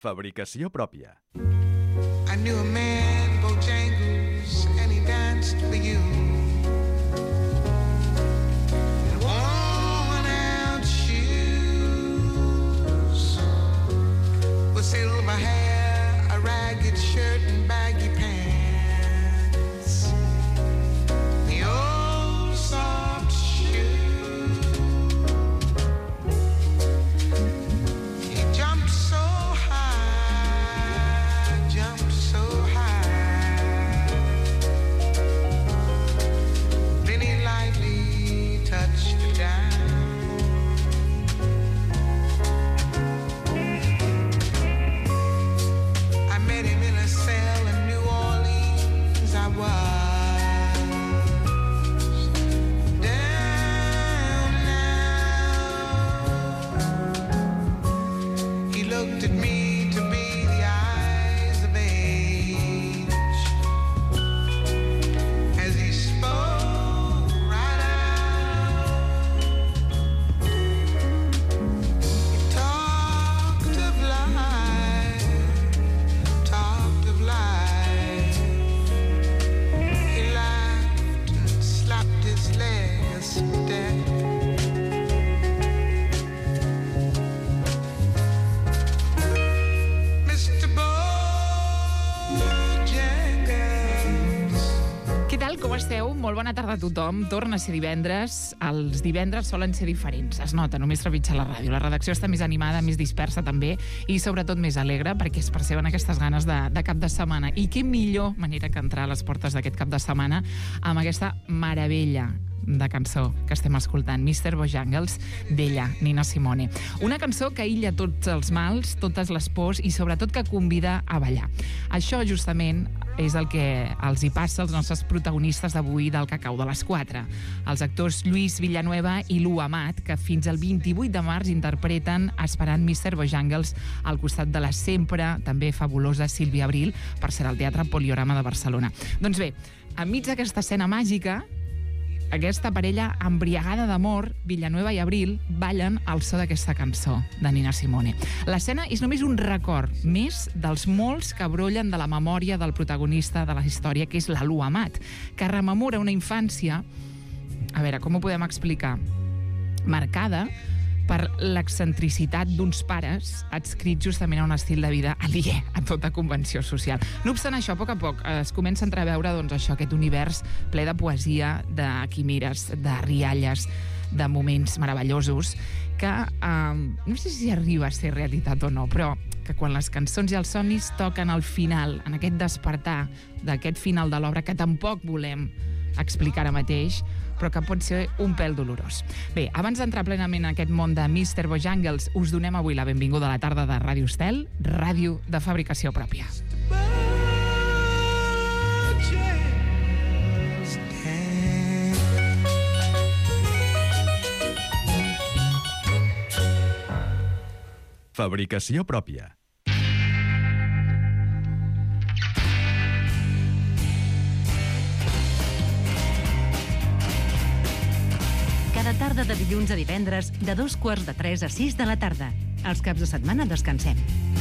Fabricació pròpia. I knew a man, Bojangles, and he danced for you. In worn-out shoes, with silver hair, a ragged shirt and baggy pants. The old soft shoe. He jumped so high, jumped so high. Then he lightly touched down. I met him in a cell in New Orleans. I was down now. He looked at me to be the eyes of age as he spoke right out. He talked of life, talked of life. He laughed and slapped his leg a step. Mr. Bojangles. Què tal, com esteu? Molt bona tarda a tothom. Torna a ser divendres. Els divendres solen ser diferents. Es nota, només trepitjar la ràdio. La redacció està més animada, més dispersa també, i sobretot més alegre, perquè es perceben aquestes ganes de cap de setmana. I què millor manera que entrar a les portes d'aquest cap de setmana amb aquesta meravella de cançó que estem escoltant, Mr. Bojangles, d'ella, Nina Simone. Una cançó que aïlla tots els mals, totes les pors i sobretot que convida a ballar. Això justament és el que els hi passa als nostres protagonistes d'avui del Cacau de les 4. Els actors Lluís Villanueva i Lu Amat, que fins al 28 de març interpreten Esperant Mr. Bojangles al costat de la sempre també fabulosa Sílvia Abril, per ser al Teatre Poliorama de Barcelona. Doncs bé, enmig d'aquesta escena màgica, aquesta parella embriagada d'amor, Villanueva i Abril, ballen al so d'aquesta cançó de Nina Simone. L'escena és només un record més dels molts que brollen de la memòria del protagonista de la història, que és la Lu Amat, que rememora una infància, a veure, com ho podem explicar? Marcada per l'excentricitat d'uns pares adscrits justament a un estil de vida aliè a tota convenció social. No obstant això, a poc es comença a entreveure doncs, això, aquest univers ple de poesia, de quimeres, de rialles, de moments meravellosos que no sé si arriba a ser realitat o no, però que quan les cançons i els somnis toquen al final, en aquest despertar d'aquest final de l'obra que tampoc volem explicar ara mateix, però que pot ser un pèl dolorós. Bé, abans d'entrar plenament en aquest món de Mr. Bojangles, us donem avui la benvinguda a la tarda de Ràdio Estel, ràdio de fabricació pròpia. Fabricació pròpia. Cada tarda de dilluns a divendres, de 2:45 a 6 de la tarda. Els caps de setmana descansem.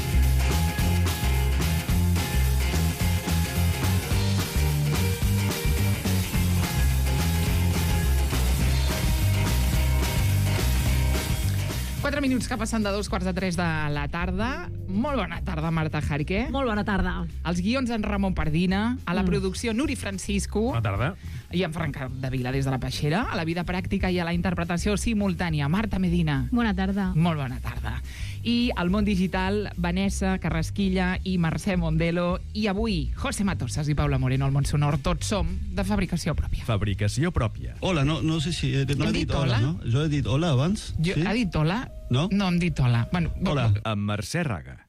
Quatre minuts que passen de 2:45 de la tarda. Molt bona tarda, Marta Jarque. Molt bona tarda. Els guions en Ramon Pardina, a la producció Nuri Francisco. Bona tarda. I en Franca de Vila des de la Peixera, a la vida pràctica i a la interpretació simultània, Marta Medina. Bona tarda. Molt bona tarda. I al món digital, Vanessa Carrasquilla i Mercè Mondelo. I avui, José Matosas i Paula Moreno al món sonor. Tots som de fabricació pròpia. Fabricació pròpia. Hola, no sé si... No he dit hola, no? Jo he dit hola abans. Jo, sí? Ha dit hola? No? No hem dit hola. Bueno, Hola. Amb Mercè Raga.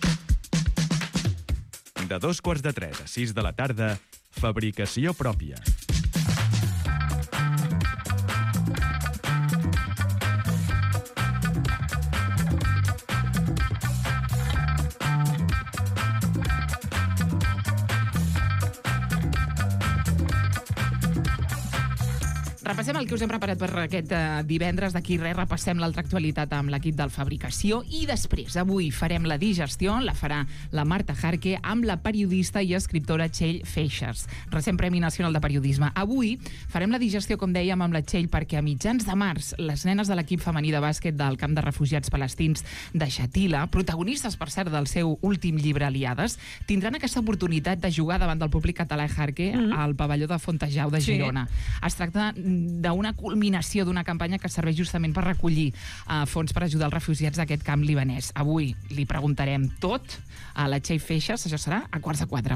De 2:45 a 6 de la tarda, Fabricació pròpia. Repassem el que us hem preparat per aquest divendres. D'aquí res, repassem l'altra actualitat amb l'equip del Fabricació i després, avui, farem la digestió, la farà la Marta Jarque amb la periodista i escriptora Txell Feixas, recent Premi Nacional de Periodisme. Avui farem la digestió, com dèiem, amb la Txell perquè a mitjans de març les nenes de l'equip femení de bàsquet del camp de refugiats palestins de Shatila, protagonistes, per cert, del seu últim llibre Aliades, tindran aquesta oportunitat de jugar davant del públic català Jarque al pavelló de Fontejau de Girona. Es tracta d'una culminació d'una campanya que serveix justament per recollir fons per ajudar els refugiats d'aquest camp libanès. Avui li preguntarem tot a la Txell Feixas, això serà a 3:45.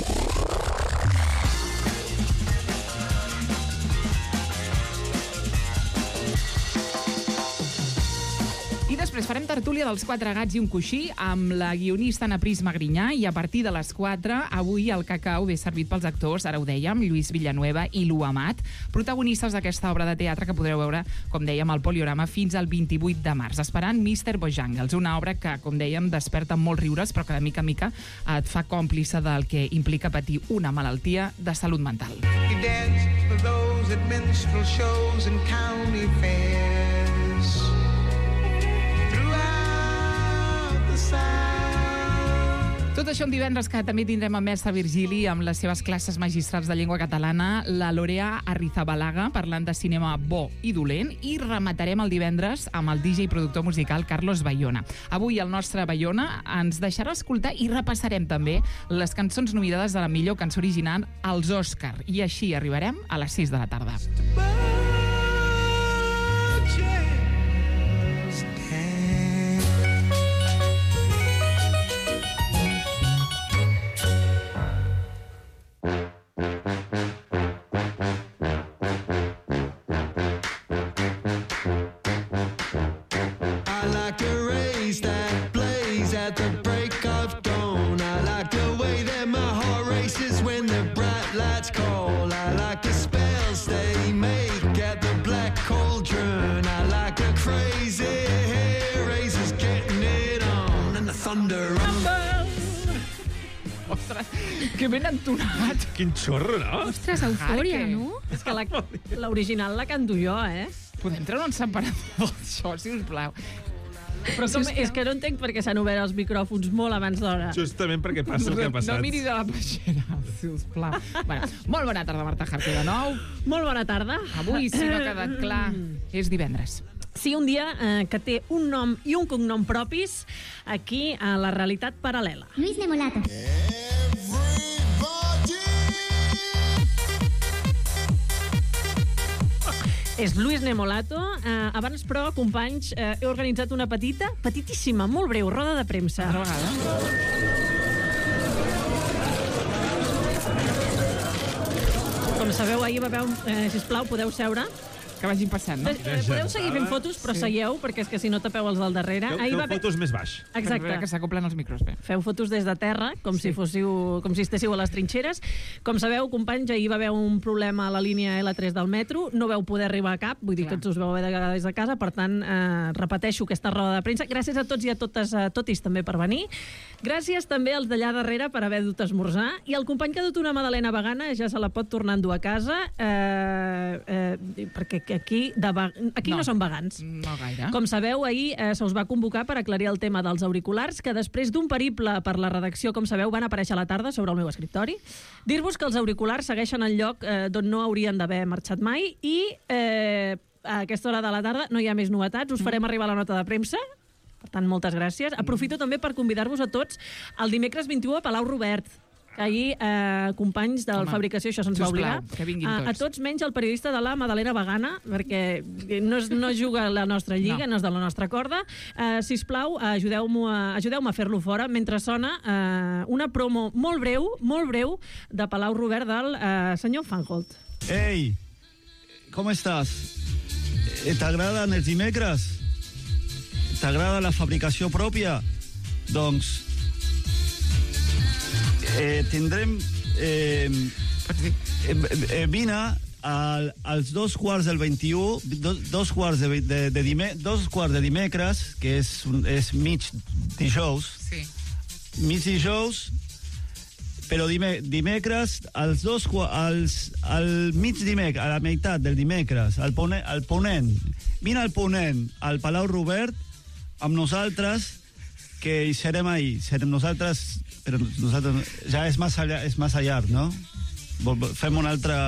I després farem tertúlia dels 4 gats i un coixí amb la guionista Ana Pris Magrinyà i a partir de les 4 avui el cacau ve servit pels actors, ara ho dèiem, Lluís Villanueva i Lu Amat, protagonistes d'aquesta obra de teatre que podreu veure, com dèiem, al Poliorama fins al 28 de març, esperant Mr. Bojangles, una obra que, com dèiem, desperta molts riures però que de mica en mica et fa còmplice del que implica patir una malaltia de salut mental. He danced for those at minstrel shows and county fairs. Throughout the South. Tot això un divendres que també tindrem a Mestre Virgili amb les seves classes magistrals de llengua catalana, la Lorea Arrizabalaga parlant de cinema bo i dolent, i rematarem el divendres amb el DJ i productor musical Carlos Bayona. Avui el nostre Bayona ens deixarà escoltar i repassarem també les cançons nominades de la millor cançó original als Òscar, i així arribarem a les 6 de la tarda. Ostres, que ben entonat. Quin xorro, no? Ostres, eufòria, Jarque. no? És que l'original la canto jo, Podem treure un separador d'això, sisplau. Però és que no entenc per què s'han obert els micròfons molt abans d'hora. Justament perquè passa el que ha passat. No miris a la peixera, sisplau. Bueno, molt bona tarda, Marta Jarque, de nou. Molt bona tarda. Avui, si no ha quedat clar, és divendres. Sí, un dia que té un nom i un cognom propis aquí a la realitat paral·lela. Luis Nemolato. És Luis Nemolato. Abans, però, companys, he organitzat una petitíssima, molt breu, roda de premsa. Altra vegada. Com sabeu, ahir va haver sisplau, podeu seure. Que vagin passant, no? Podeu seguir fent fotos, però seieu, perquè és que si no tapeu els del darrere. Feu fotos més baix. Exacte. Que s'acoplen els micros bé. Feu fotos des de terra, com si estéssiu a les trinxeres. Com sabeu, companys, ahir va haver un problema a la línia L3 del metro, no vau poder arribar a cap, vull dir, tots us vau haver de quedar des de casa, per tant, repeteixo aquesta roda de premsa. Gràcies a tots i a totes, totis també per venir. Gràcies també als d'allà darrere per haver dut a esmorzar. I el company que ha dut una magdalena vegana ja se la pot tornar a endur a casa, perquè aquí no són vegans. No gaire. Com sabeu, ahir se us va convocar per aclarir el tema dels auriculars, que després d'un periple per la redacció, com sabeu, van aparèixer a la tarda sobre el meu escriptori. Dir-vos que els auriculars segueixen al lloc d'on no haurien d'haver marxat mai i a aquesta hora de la tarda no hi ha més novetats. Us farem arribar la nota de premsa. Per tant, moltes gràcies. Aprofito també per convidar-vos a tots el dimecres 21 a Palau Robert, que ahir, companys del Fabricació, això se'ns va obligar, que vinguin tots. a tots menys el periodista de la Madalena Vegana, perquè no juga a la nostra lliga, no és de la nostra corda. Sisplau, ajudeu-me a fer-lo fora, mentre sona una promo molt breu, de Palau Robert del senyor Fanholt. Ei, com estàs? T'agraden els dimecres? T'agrada la fabricació pròpia? Doncs tindrem... vine als 2:15, 2:15 de dimecres, que és mig dijous, Sí. mig dijous, Però dimecres, al mig dimecres, a la meitat del dimecres, al ponent, vine al ponent, al Palau Robert, amb nosaltres, que hi serem ahí. Serem nosaltres, però nosaltres ja és massa llarg, no? Fem una altra...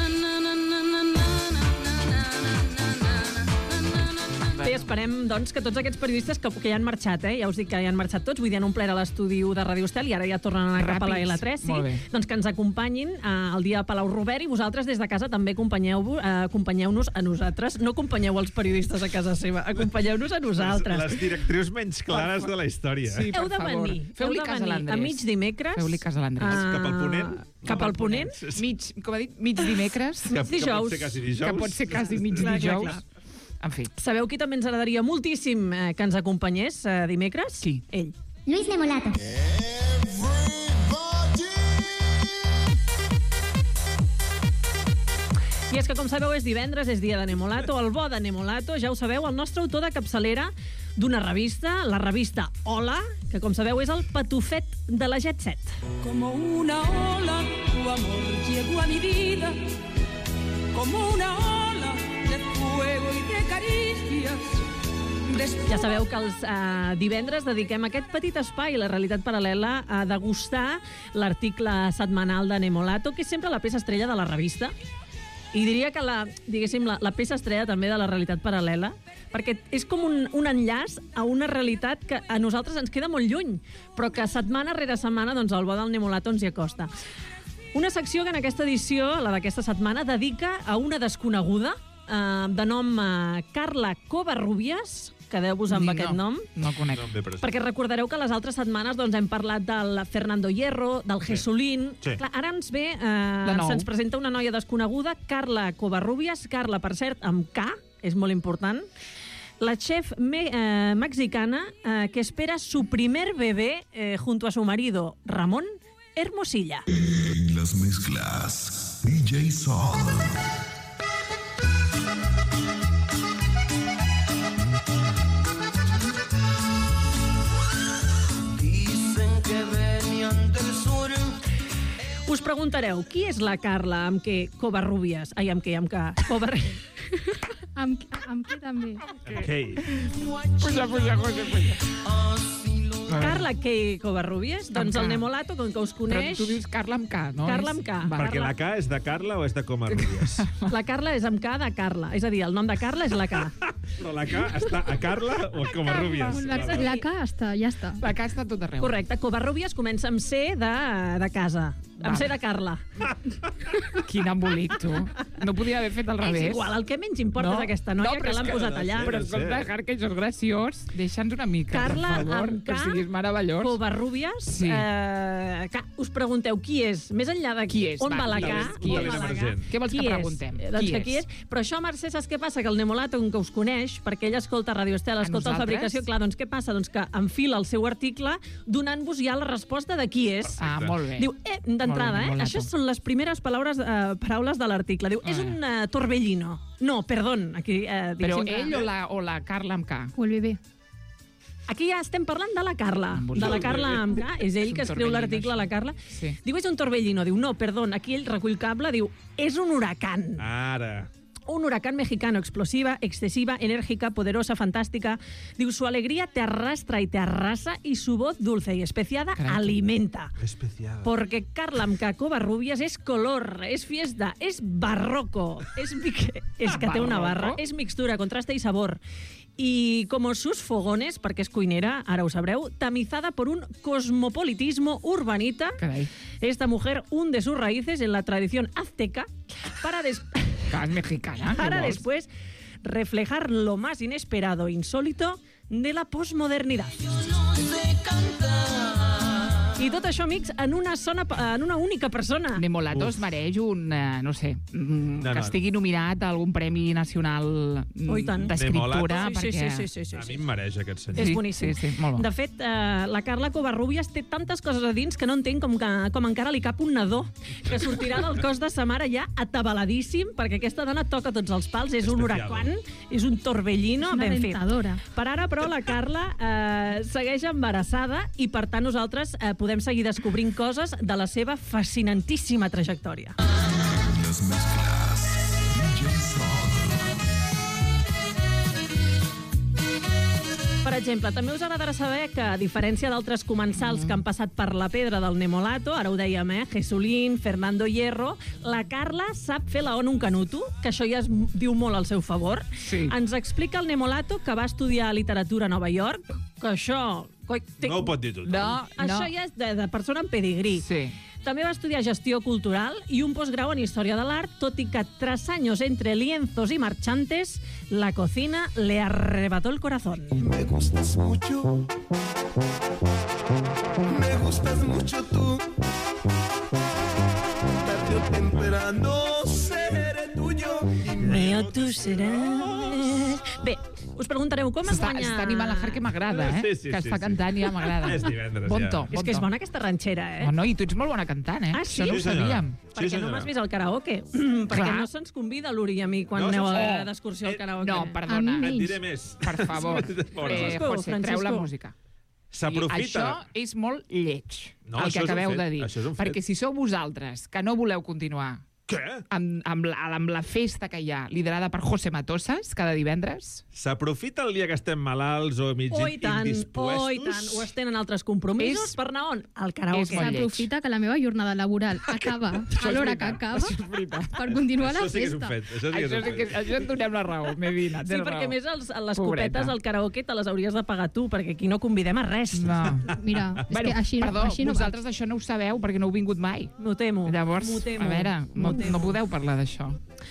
Bé, esperem, doncs, que tots aquests periodistes que ja han marxat, ja us dic que ja han marxat tots, vull dir, han omplert a l'estudi de Ràdio Estel i ara ja tornen a anar cap a la L3, sí? Doncs que ens acompanyin el dia a Palau Robert i vosaltres des de casa també acompanyeu-nos a nosaltres. No acompanyeu els periodistes a casa seva, acompanyeu-nos a nosaltres. Les directrius menys clares de la història. Sí, heu de venir. Feu-li cas a l'Andrés. A mig dimecres. Feu-li cas a l'Andrés. Cap al ponent? Cap al ponent? Com ha dit, mig dimecres. Mig dijous. Que pot ser quasi dijous. Que pot ser quasi mig dijous. En fi. Sabeu qui també ens agradaria moltíssim que ens acompanyés dimecres? Qui? Ell. Luis Nemolato. I és que, com sabeu, és divendres, és dia de Nemolato, el bo de Nemolato, ja ho sabeu, el nostre autor de capçalera d'una revista, la revista Hola, que, com sabeu, és el patufet de la Jet Set. Como una ola, tu amor llegó a mi vida, como una ola de fuego y de caricias. Ja sabeu que els divendres dediquem aquest petit espai, la realitat paral·lela, a degustar l'article setmanal de Nemolato, que és sempre la peça estrella de la revista. I diria que la peça estrella també de la realitat paral·lela, perquè és com un enllaç a una realitat que a nosaltres ens queda molt lluny, però que setmana rere setmana doncs, el bo del Nemolato ens hi acosta. Una secció que en aquesta edició, la d'aquesta setmana, dedica a una desconeguda de nom Carla Covarrubias, quedeu-vos amb aquest nom. No el conec. Perquè recordareu que les altres setmanes doncs, hem parlat del Fernando Hierro, del Jesulín. Sí. Clar, ara ens ve, se'ns presenta una noia desconeguda, Carla Covarrubias, Carla, per cert, amb K, és molt important. La chef mexicana que espera su primer bebé junto a su marido, Ramón Hermosilla. En las mezclas, DJ Sol. Us preguntareu, qui és la Carla amb què Covarrubias? Ai, amb què? Amb què també? Puja. Carla Kay Covarrubias? Doncs el Nemolato, com que us coneix... Però tu dius Carla amb K, no? Carla amb K. Perquè la K és de Carla o és de Covarrubias? La Carla és amb K de Carla. És a dir, el nom de Carla és la K. Però la K està a Carla o a Covarrubias? La K està, ja està. La K està tot arreu. Correcte. Covarrubias comença amb C de casa. Amb C de Carla. Quin embolic, tu. No podia haver fet al revés. És igual, el que menys importa d'aquesta noia que l'han posat allà. Però escolta, que això és graciós. Deixa'ns una mica, Carla, per favor. amb K, és meravellós. Covarrubias. Sí. Us pregunteu qui és. Més enllà de qui és, on va la K, qui on és? va la K. Què vols que preguntem? Doncs qui és? Però això, Mercè, saps què passa? Que el Nemolato, com que us coneix, perquè ell escolta Radio Estel, escolta la fabricació, clar, doncs què passa? Doncs que enfila el seu article donant-vos ja la resposta de qui és. Ah, molt bé. Diu, d'entrada, això són les primeres paraules de l'article. Diu, és un torbellino. No, perdón. Aquí, però ell o la Carla amb K? O el bebé. Aquí ja estem parlant de la Carla. De la Carla amb K. És ell que escriu l'article, la Carla. Sí. Diu, és un torbellino. Diu, no, perdón. Aquí ell recull cable. Diu, és un huracán. Ara. Un huracán mexicano, explosiva, excesiva, enérgica, poderosa, fantástica. Diu, su alegría te arrastra y te arrasa y su voz dulce y especiada alimenta. Especiada. Porque Carla amb K Covarrubias és color, és fiesta, és barroco, és que té una barra, és mixtura, contraste y sabor. Y como sus fogones, perquè és cuinera, ara ho sabreu, tamizada por un cosmopolitismo urbanita, Carai. Esta mujer hunde sus raíces en la tradición azteca para mexicana. Para después reflejar lo más inesperado e insólito de la posmodernidad. I tot això, amics, en una única persona. Nemolato es mereix un, no sé, que estigui nominat a algun premi nacional d'escriptura. Sí. A mi em mereix aquest senyor. És boníssim. Sí, molt bo. De fet, la Carla Covarrubias té tantes coses a dins que no entenc com encara li cap un nadó que sortirà del cos de sa mare ja atabaladíssim, perquè aquesta dona toca tots els pals, és un huracán, és un torbellino, ben fet. Aventadora. Per ara, però, la Carla segueix embarassada i, per tant, nosaltres podem podem seguir descobrint coses de la seva fascinantíssima trajectòria. Las mezclas. DJ Sol. Per exemple, també us agradarà saber que, a diferència d'altres comensals que han passat per la pedra del Nemolato, ara ho dèiem, Jesulín, Fernando Hierro, la Carla sap fer la ONU un canuto, que això ja es diu molt al seu favor. Sí. Ens explica el Nemolato que va estudiar literatura a Nova York, que això... No ho pot dir tothom. No. Això ja és de persona amb pedigrí. Sí. També va estudiar gestió cultural i un postgrau en història de l'art, tot i que tras años entre lienzos y marchantes, la cocina le arrebató el corazón. Me gustas mucho. Me gustas mucho tú. Tarde o temprano seré tuyo. Mío tú serás... Bé, us preguntareu com es guanya... Està animant la Jar, que m'agrada, Sí, que està cantant i ja m'agrada. És divendres, Bon ja. to, És que és bona aquesta ranxera, No, i tu ets molt bona cantant, Ah, sí? Això no ho Sí, senyora. sabíem. Perquè Sí, no senyora. m'has vist al karaoke. Perquè Clar. no se'ns convida l'Uri i a mi quan No, aneu se'ns- d'excursió al karaoke. No, perdona. A mi Et diré més. Per favor. Francisco, José, treu la Francisco. música. I S'aprofita. això és molt lleig, No, el això que és un acabeu fet, de dir. això és un fet. Perquè si sou vosaltres que no voleu continuar Què? amb la festa que hi ha, liderada per José Matosas, cada divendres, S'aprofita el dia que estem malalts o mig Oh, i tant, indispuestos? oh, i tant. O es tenen altres compromisos És- per anar on? Al és karaoke. molt lleig. S'aprofita que la meva jornada laboral acaba a l'hora que acaba Això és veritat. per continuar la Això sí que és un festa. fet. Això sí que és Això, un sí que, fet. això et donem la raó, Medina. Sí, tens perquè raó. a més les Pobreta. copetes al karaoke te les hauries de pagar tu, perquè aquí no convidem a res. No. Mira, és Bueno, que així, perdó, així no vosaltres això no ho sabeu perquè no heu vingut mai. M'ho temo. Llavors, M'ho temo. a veure, M'ho no temo. podeu parlar d'això.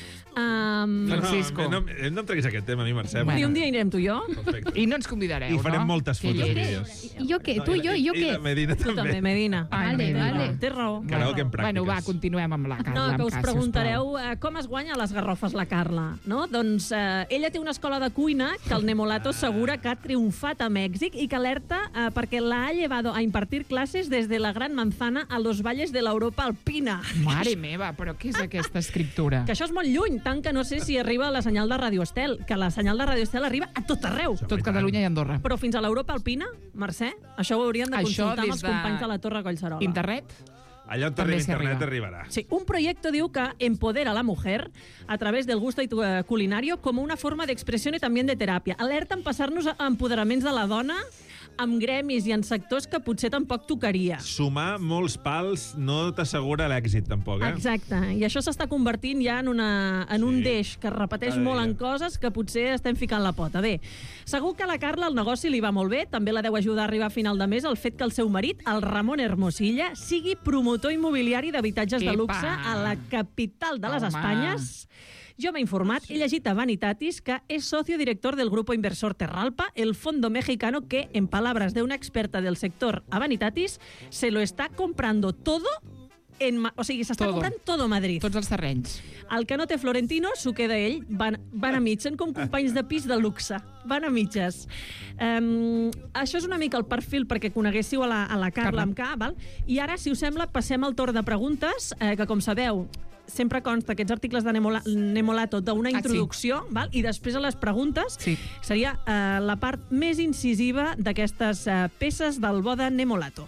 Francisco. No em treguis aquest tema a mi, Mercè. Bueno. I un dia anirem tu i jo. Perfecte. I no ens convidareu, I farem no? moltes Que fotos i lleig. vídeos. I jo què? Tu i jo i jo I la què? Medina Tu també, també. Medina. Ai, Vale, Medina. vale. Té raó. Karaoke en pràctiques. Bueno, va, continuem amb la Carla. No, que amb us cas, preguntareu com es guanya les garrofes la Carla, no? Doncs ella té una escola de cuina que el Nemolato assegura que ha triomfat a Mèxic i que alerta perquè la ha llevado a impartir clases desde la Gran Manzana a los valles de l'Europa alpina. sisplau. Mare meva, però què és aquesta escriptura? Que això és molt lluny, tant que no sé si arriba a la senyal de Radio Estel, que la senyal de Radio Estel arriba a tot arreu. Tot Catalunya i Andorra. Però fins a l'Europa alpina, Mercè, això ho haurien de Això consultar amb des els de companys de la Torre Collserola. Internet? Allà on També t'arriba s'hi internet arriba. arribarà. Sí, un proyecto diu que empodera a la mujer a través del gusto culinario como una forma de expresión y también de teràpia. Alerta en passar-nos a empoderaments de la dona amb gremis i en sectors que potser tampoc tocaria. Sumar molts pals no t'assegura l'èxit, tampoc, Exacte, i això s'està convertint ja en un deix que es repeteix Cada molt dia. en coses que potser estem ficant la pota. Bé, segur que a la Carla el negoci li va molt bé, també la deu ajudar a arribar a final de mes el fet que el seu marit, el Ramon Hermosilla, sigui promotor immobiliari d'habitatges de Epa! luxe a la capital de les Home. Espanyes. Jo m'he informat, he llegit a Vanitatis que és socio director del grupo inversor Terralpa, el fondo mexicano que, en palabras de una experta del sector a Vanitatis, se lo está comprando todo o sigui, s'està Todo. comprant todo Madrid. Tots els terrenys. El que no té Florentino s'ho queda ell. Van a mitges, són com companys de pis de luxe. Van a mitges. Això és una mica el perfil perquè coneguéssiu a la Carla amb K, val? I ara, si us sembla, passem al torn de preguntes, que com sabeu, sempre consta aquests articles de Nemolato d'una introducció, val? I després a les preguntes seria la part més incisiva d'aquestes peces del bo de Nemolato.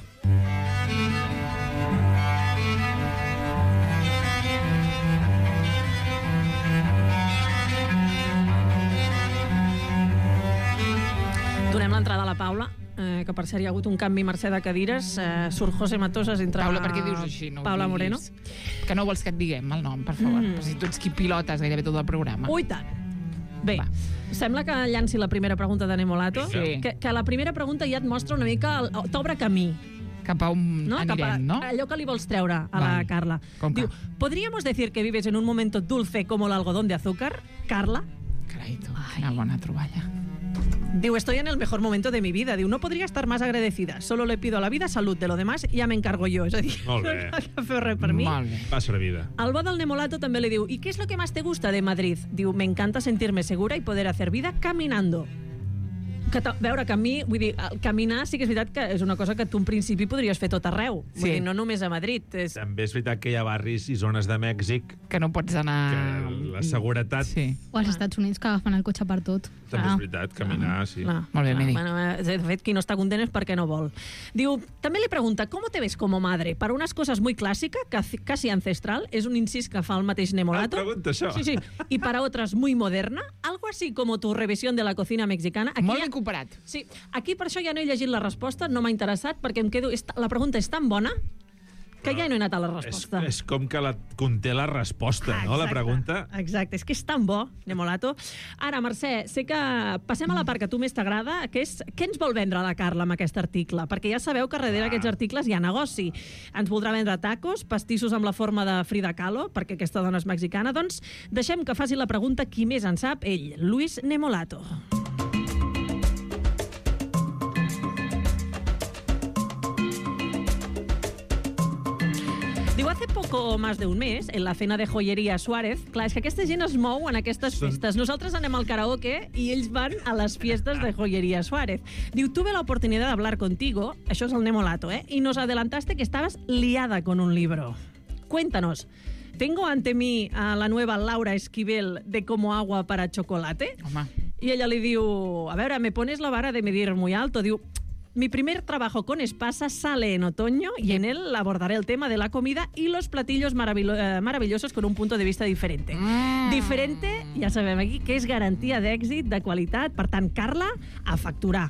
Donem l'entrada a la Paula, que per cert hi ha hagut un canvi, Mercè, de cadires. Surt José Matosas, entra Paula, per què dius així? No ho Paula diguis. Moreno. Que no vols que et diguem el nom, per favor. Però si tu ets qui pilotes gairebé tot el programa. Ui, tant. Bé, sembla que llanci la primera pregunta de Nemolato. Sí. Que la primera pregunta ja et mostra una mica... T'obre camí. Cap a on ¿no? anirem, no? Allò que li vols treure a la Vale. Carla. Com que? Diu, ¿podríamos decir que vives en un momento dulce como el algodón de azúcar, Carla? Carai, tu, quina bona troballa. Diu, estoy en el mejor momento de mi vida. Diu, no podría estar más agradecida. Solo le pido a la vida salud. De lo demás ja me encargo yo. És a dir, Molt bé. no cal que feu res per mi. Molt bé. Va sobre vida. Al bo del Nemolato també li diu, ¿y qué es lo que más te gusta de Madrid? Diu, me encanta sentirme segura y poder hacer vida caminando. Veure, que a mi, vull dir, caminar sí que és veritat que és una cosa que tu en principi podries fer tot arreu. Vull dir, no només a Madrid. També és veritat que hi ha barris i zones de Mèxic que no pots anar... que la seguretat... O als Estats Units, que agafen el cotxe per tot. També és veritat, caminar, sí. Molt bé, Medi. Bueno, de fet, qui no está content es porque no vol. Diu, també li pregunta, ¿cómo te ves como madre? Para unas cosas muy clásica, casi ancestral, és un incís que fa el mateix Nemolato. Pregunta això. Sí. Y para otras muy moderna, algo así como tu revisión de la cocina mexicana. Aquí Molt ben comparat. Sí, aquí per això ja no he llegit la resposta, no m'ha interessat, perquè em quedo... La pregunta és tan bona que ja no he anat a la resposta. És com que conté la resposta, no? La pregunta. Exacte, és que és tan bo, Nemolato. Ara, Mercè, sé que passem a la part que a tu més t'agrada, que és què ens vol vendre la Carla amb aquest article? Perquè ja sabeu que darrere d'aquests articles hi ha negoci. Ens voldrà vendre tacos, pastissos amb la forma de Frida Kahlo, perquè aquesta dona és mexicana. Doncs deixem que faci la pregunta qui més en sap, ell, Luis Nemolato. Diu, hace poco más de un mes, en la cena de joyería Suárez, clar, és que aquesta gent es mou en aquestes festes. Nosaltres anem al karaoke i ells van a les fiestas de joyería Suárez. Diu, tuve la oportunidad de hablar contigo, això és el Nemolato, y nos adelantaste que estabas liada con un libro. Cuéntanos, ¿tengo ante mí a la nueva Laura Esquivel de Como agua para chocolate? Home. I ella li diu, a veure, me pones la vara de medir muy alto. Diu, mi primer trabajo con Espasa sale en otoño y en él abordaré el tema de la comida y los platillos maravillosos con un punto de vista diferente. Diferente, ja sabem aquí, que és garantia d'èxit, de qualitat. Per tant, Carla, a facturar.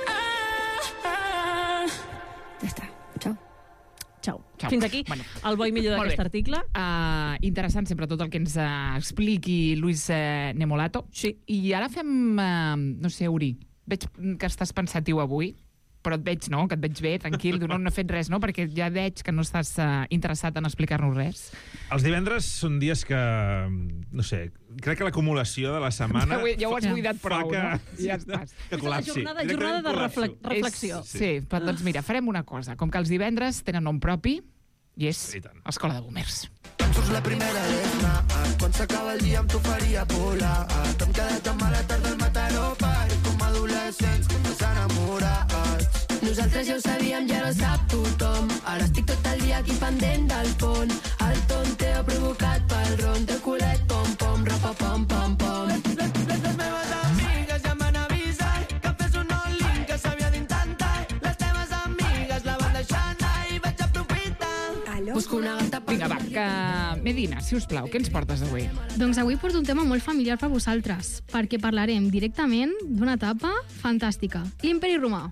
Ja està. Ciao. Ciao. Fins aquí el bo i millor d'aquest article. Interessant sempre tot el que ens expliqui Luis Nemolato. Sí. I ara fem, no sé, Uri, veig que estàs pensatiu avui, però et veig, no?, que et veig bé, tranquil, tu no has fet res, no?, perquè ja veig que no estàs interessat en explicar-nos res. Els divendres són dies que, no sé, crec que l'acumulació de la setmana... Ja ho has buidat prou, no? Ja estàs. Que col·lapsi. Jornada de reflexió. Sí, però doncs mira, farem una cosa. Com que els divendres tenen nom propi, i és Escola de Boomers. Quan surts la primera alerta, quan s'acaba el dia amb tu faria volar. T'hem quedat amb mala tarda al Mataró, pare, com adolescents, com més enamorats. Nosaltres ja ho sabíem, ja no sap tothom. Ara estic tot el dia aquí pendent del pont. El tonteo provocat pel ron del culet, pom-pom, rapa-pom-pom-pom. Les meves amigues ja m'han avisat que fes un all-in que s'havia d'intentar. Les teves amigues la van deixant i vaig aprofitar. Busco una gata per... Vinga, va, que... Medina, si us plau, què ens portes avui? Doncs avui porto un tema molt familiar per vosaltres, perquè parlarem directament d'una etapa fantàstica, l'Imperi Romà.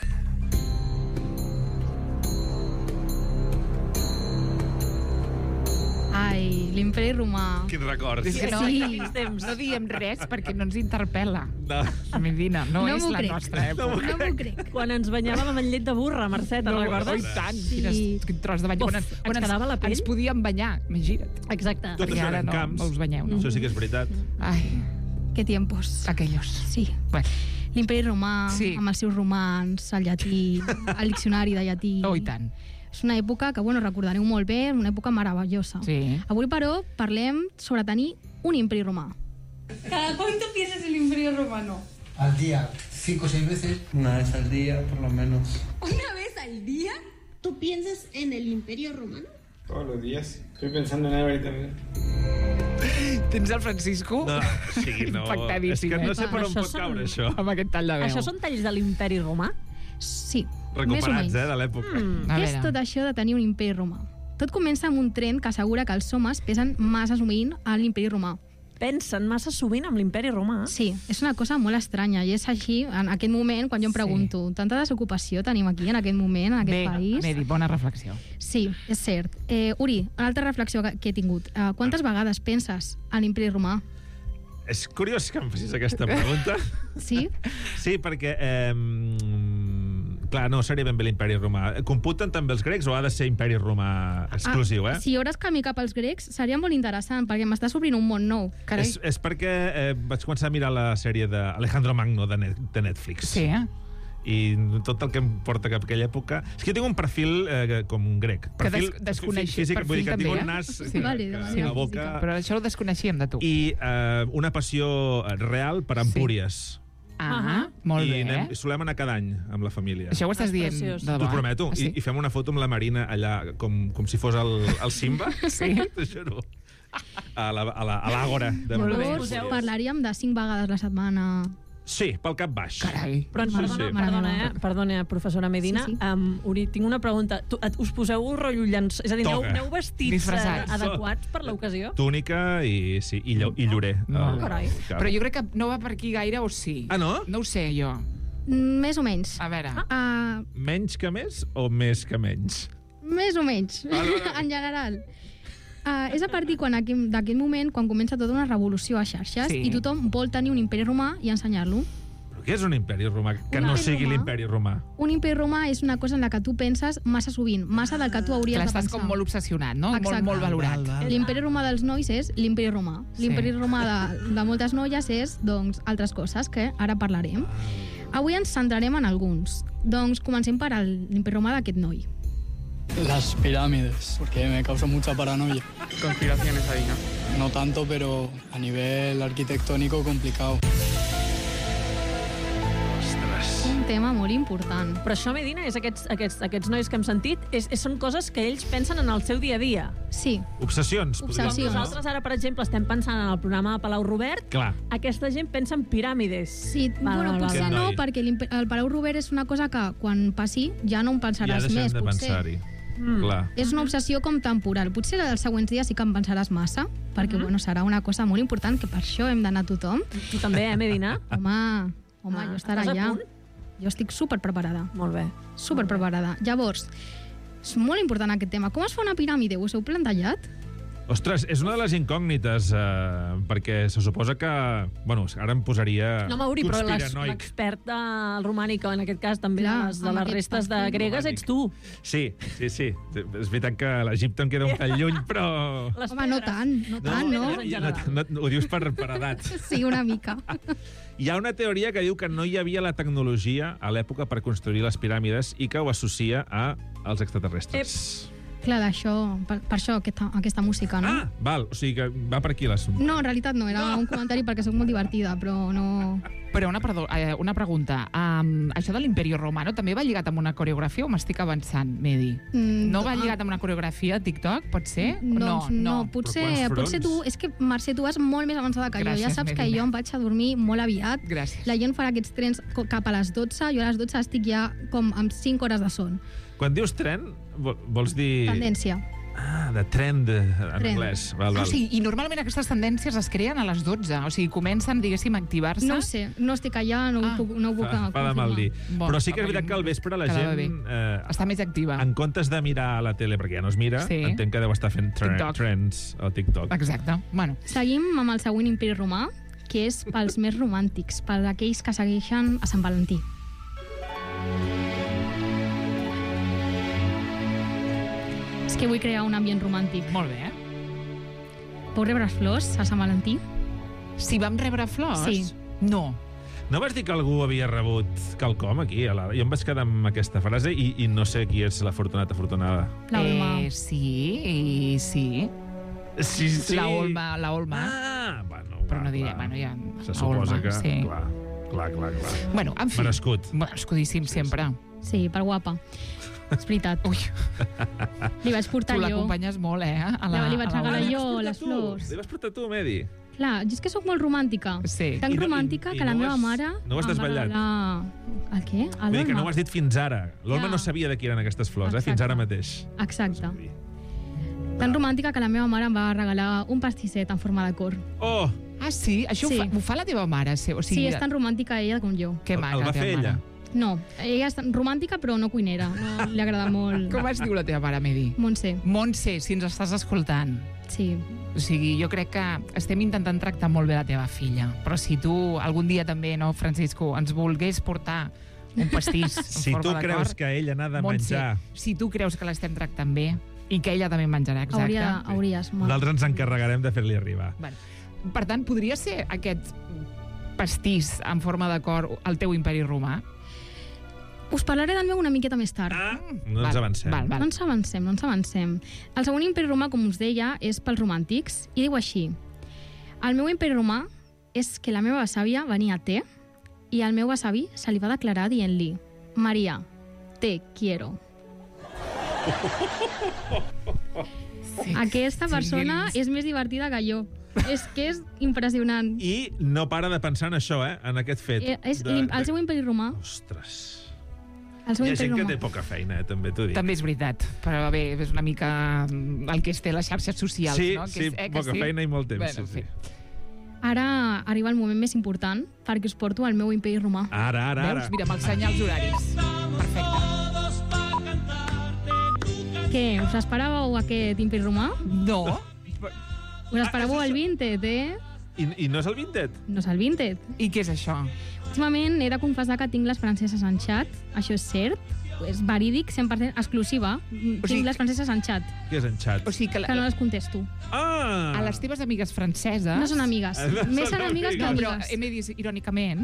Ai, l'Imperi Romà. Quin record. És que no diem res perquè no ens interpel·la. No. Medina, no és la crec. nostra època. No m'ho crec. Quan ens banyàvem amb llet de burra, Mercè, te'n recordes? I tant, Sí. quin tros de bany. Uf, Quan ens quedava la pell. ens podíem banyar, imagina't. Exacte. Tot Perquè això ara eren no camps. us banyeu, no? Això sí que és veritat. Ai, Que tiempos. aquellos. Sí. Bueno, L'Imperi Romà, Sí. amb els seus romans, el llatí, el diccionari de llatí. oh, i tant. És una època que, bueno, recordareu molt bé, una època meravellosa. Sí. Avui, però, parlem sobre tenir un imperi romà. ¿Cada cuánto piensas el Imperio Romano? Al día, 5 o 6 veces. Una vez al día, por lo menos. ¿Una vez al día? ¿Tú piensas en el Imperio Romano? Todos los días. Estoy pensando en él ahorita. Tens el Francisco No, sí, no. impactadíssim, És que no sé per on Això pot són- caure, això. amb aquest tall de veu. Això són talls de l'Imperi Romà? Sí, més o Recuperats, menys. de l'època. A Què és veure. tot això de tenir un imperi romà? Tot comença amb un tren que assegura que els homes pesen massa sovint a l'imperi romà. Pensen massa sovint amb l'Imperi Romà? Sí, és una cosa molt estranya i és així, en aquest moment, quan jo em pregunto tanta desocupació tenim aquí en aquest moment, en aquest país? Medi, bona reflexió. Sí, és cert. Uri, una altra reflexió que he tingut. Quantes vegades penses en l'imperi romà? És curiós que em facis aquesta pregunta. Sí? Sí, perquè... clar, no seria ben bé l'imperi romà. Computen també els grecs o ha de ser imperi romà exclusiu, eh? Si hauràs camí cap als grecs, seria molt interessant, perquè m'estàs obrint un món nou. És perquè vaig començar a mirar la sèrie d'Alejandro Magno de Netflix. Sí, I tot el que em porta cap a aquella època... És que jo tinc un perfil com un grec. Que Perfil desconeixia. físic, vull dir que tinc també, un nas Sí. que Vale, la boca... Però això ho desconeixíem de tu. I una passió real per Empúries. Molt bé. I solem anar cada any amb la família. Això ho estàs dient de debò. T'ho prometo. I fem una foto amb la Marina allà, com si fos el Simba. Sí? T'ho juro. A l'àgora. Llavors, parlaríem de 5 vegades la setmana. Sí, pel cap baix. Carai. Però perdona, professora Medina, tinc una pregunta. Us poseu rotllo llenç? És a dir, aneu vestits adequats per l'ocasió? Túnica i llorer. Carai. Però jo crec que no va per aquí gaire, o sí? Ah, no? No ho sé, jo. Més o menys. A veure. Menys que més o més que menys? Més o menys, en general. És a partir d'aquest moment quan comença tota una revolució a xarxes i tothom vol tenir un imperi romà i ensenyar-lo. Però què és un imperi romà que no sigui l'imperi romà? Un imperi romà és una cosa en la que tu penses massa sovint, massa del que tu hauries de pensar. Estàs com molt obsessionat, no? Exacte. Molt valorat. L'imperi romà dels nois és l'imperi romà. L'imperi romà de moltes noies és, doncs, altres coses que ara parlarem. Avui ens centrarem en alguns. Doncs comencem per l'imperi romà d'aquest noi. Las pirámides, porque me causa mucha paranoia. Conspiraciones ahí, ¿no? No tanto, pero a nivel arquitectónico complicado. Un tema molt important. Però això, Medina, és aquests nois que hem sentit, són coses que ells pensen en el seu dia a dia. Sí. Obsessions. Nosaltres ara, per exemple, estem pensant en el programa de Palau Robert. Clar. Aquesta gent pensa en piràmides. Sí, potser no, perquè el Palau Robert és una cosa que quan passi ja no en pensaràs més, potser. Ja deixem de pensar-hi. Clar. És una obsessió com temporal. Potser els següents dies sí que en pensaràs massa, perquè serà una cosa molt important, que per això hem d'anar tothom. Tu també, Medina? Home, jo estaré allà. Jo estic superpreparada. Molt bé. Superpreparada. Llavors, és molt important aquest tema. Com es fa una piràmide? Us heu plantejat? Ostres, és una de les incògnites, perquè se suposa que... Bueno, ara em posaria no, Mauri, però conspiranoic. L'expert del romànic, en aquest cas també de les restes de gregues, ets tu. Sí. És veritat que l'Egipte em queda un pèl lluny, però... Home, no tant, no? Ho dius per edat. Sí, una mica. Hi ha una teoria que diu que no hi havia la tecnologia a l'època per construir les piràmides i que ho associa als extraterrestres. Clar, per això aquesta música, no? Ah, val, o sigui que va per aquí l'assumpte. No, en realitat no, era un comentari perquè soc molt divertida, però no... Però una pregunta. Això de l'Imperio Romano també va lligat amb una coreografia o m'estic avançant, Medi? No va lligat amb una coreografia a TikTok, pot ser? Doncs no, potser tu... És que, Mercè, tu vas molt més avançada que jo. Ja saps que jo em vaig a dormir molt aviat. Gràcies. La gent farà aquests trens cap a les 12. Jo a les 12 estic ja com amb 5 hores de son. Quan dius tren, vols dir... Tendència. De trend en anglès. Val. O sigui, i normalment aquestes tendències es creen a les 12. O sigui, comencen, diguéssim, a activar-se. No ho sé, no estic allà, no ho puc confirmar. Fa de mal dir. Però sí que és veritat que al vespre la gent... Està més activa. En comptes de mirar a la tele, perquè ja no es mira, entenc que deu estar fent trends al TikTok. Exacte. Bueno. Seguim amb el següent imperi romà, que és pels més romàntics, per aquells que segueixen a Sant Valentí. És que vull crear un ambient romàntic. Molt bé. Vau rebre flors a Sant Valentí? Si vam rebre flors? Sí. No. No vas dir que algú havia rebut quelcom aquí? Jo em vaig quedar amb aquesta frase i no sé qui és l'afortunat afortunada. La Olma. Sí. Sí. La Olma. Ah, bueno. Però no diré, ja... Se suposa que... Sí. Clar. Bueno, en fi. Merescut. Merescudíssim sempre. Sí, per guapa. És veritat. Ui. Li vaig portar jo. Tu l'acompanyes molt, Li vaig regalar jo les flors. Li vas portar tu, Medi? Clar, jo és que sóc molt romàntica. Sí. Tan romàntica que la meva mare... No ho has desvetllat? El què? Vull dir que no ho has dit fins ara. L'Olma no sabia de qui eren aquestes flors, fins ara mateix. Exacte. Tan romàntica que la meva mare em va regalar un pastisset en forma de cor. Oh! Ah, sí? Això ho fa la teva mare? Sí, és tan romàntica ella com jo. Que maca, el va fer ella? No, ella és romàntica però no cuinera. No li agrada molt... Com es diu la teva mare, Medi? Montse. Montse, si ens estàs escoltant. Sí. O sigui, jo crec que estem intentant tractar molt bé la teva filla. Però si tu algun dia també, no, Francisco, ens volgués portar un pastís en si forma tu de creus cor, que ella n'ha de menjar... Si tu creus que l'estem tractant bé i que ella també menjarà, exacte. Hauries. Nosaltres ens encarregarem de fer-li arribar. Bueno, per tant, podria ser aquest pastís en forma de cor el teu imperi romà? Us parlaré del meu una miqueta més tard. No ens avancem. No ens avancem. El següent imperi romà, com us deia, és pels romàntics, i diu així: el meu imperi romà és que la meva sàvia venia a té i al meu besavi se li va declarar dient-li Maria, te quiero. Sí, aquesta persona és més divertida que jo. És que és impressionant. I no para de pensar en això, en aquest fet. És el seu imperi romà. Ostres. El seu Hi ha imperi gent que romà. té poca feina, també t'ho dic. També és veritat, però bé, és una mica el que es té a les xarxes socials, Sí, no? sí, que poca feina i molt temps. Bueno, sí. Ara arriba el moment més important perquè us porto al meu imperi romà. Ara. Veus? Mira, amb els senyals horaris. Perfecte. Què, us esperàveu aquest imperi romà? No. Us esperàveu el Vinted, I no és el Vinted? No és el Vinted. I què és això? Últimament he de confessar que tinc les franceses en xat. Això és cert. És verídic, 100% exclusiva. Tinc les franceses en xat. Què és en xat? O sigui que no les contesto. A les teves amigues franceses... No són amigues. Més són amigues que No, però amigues. hem dit irònicament,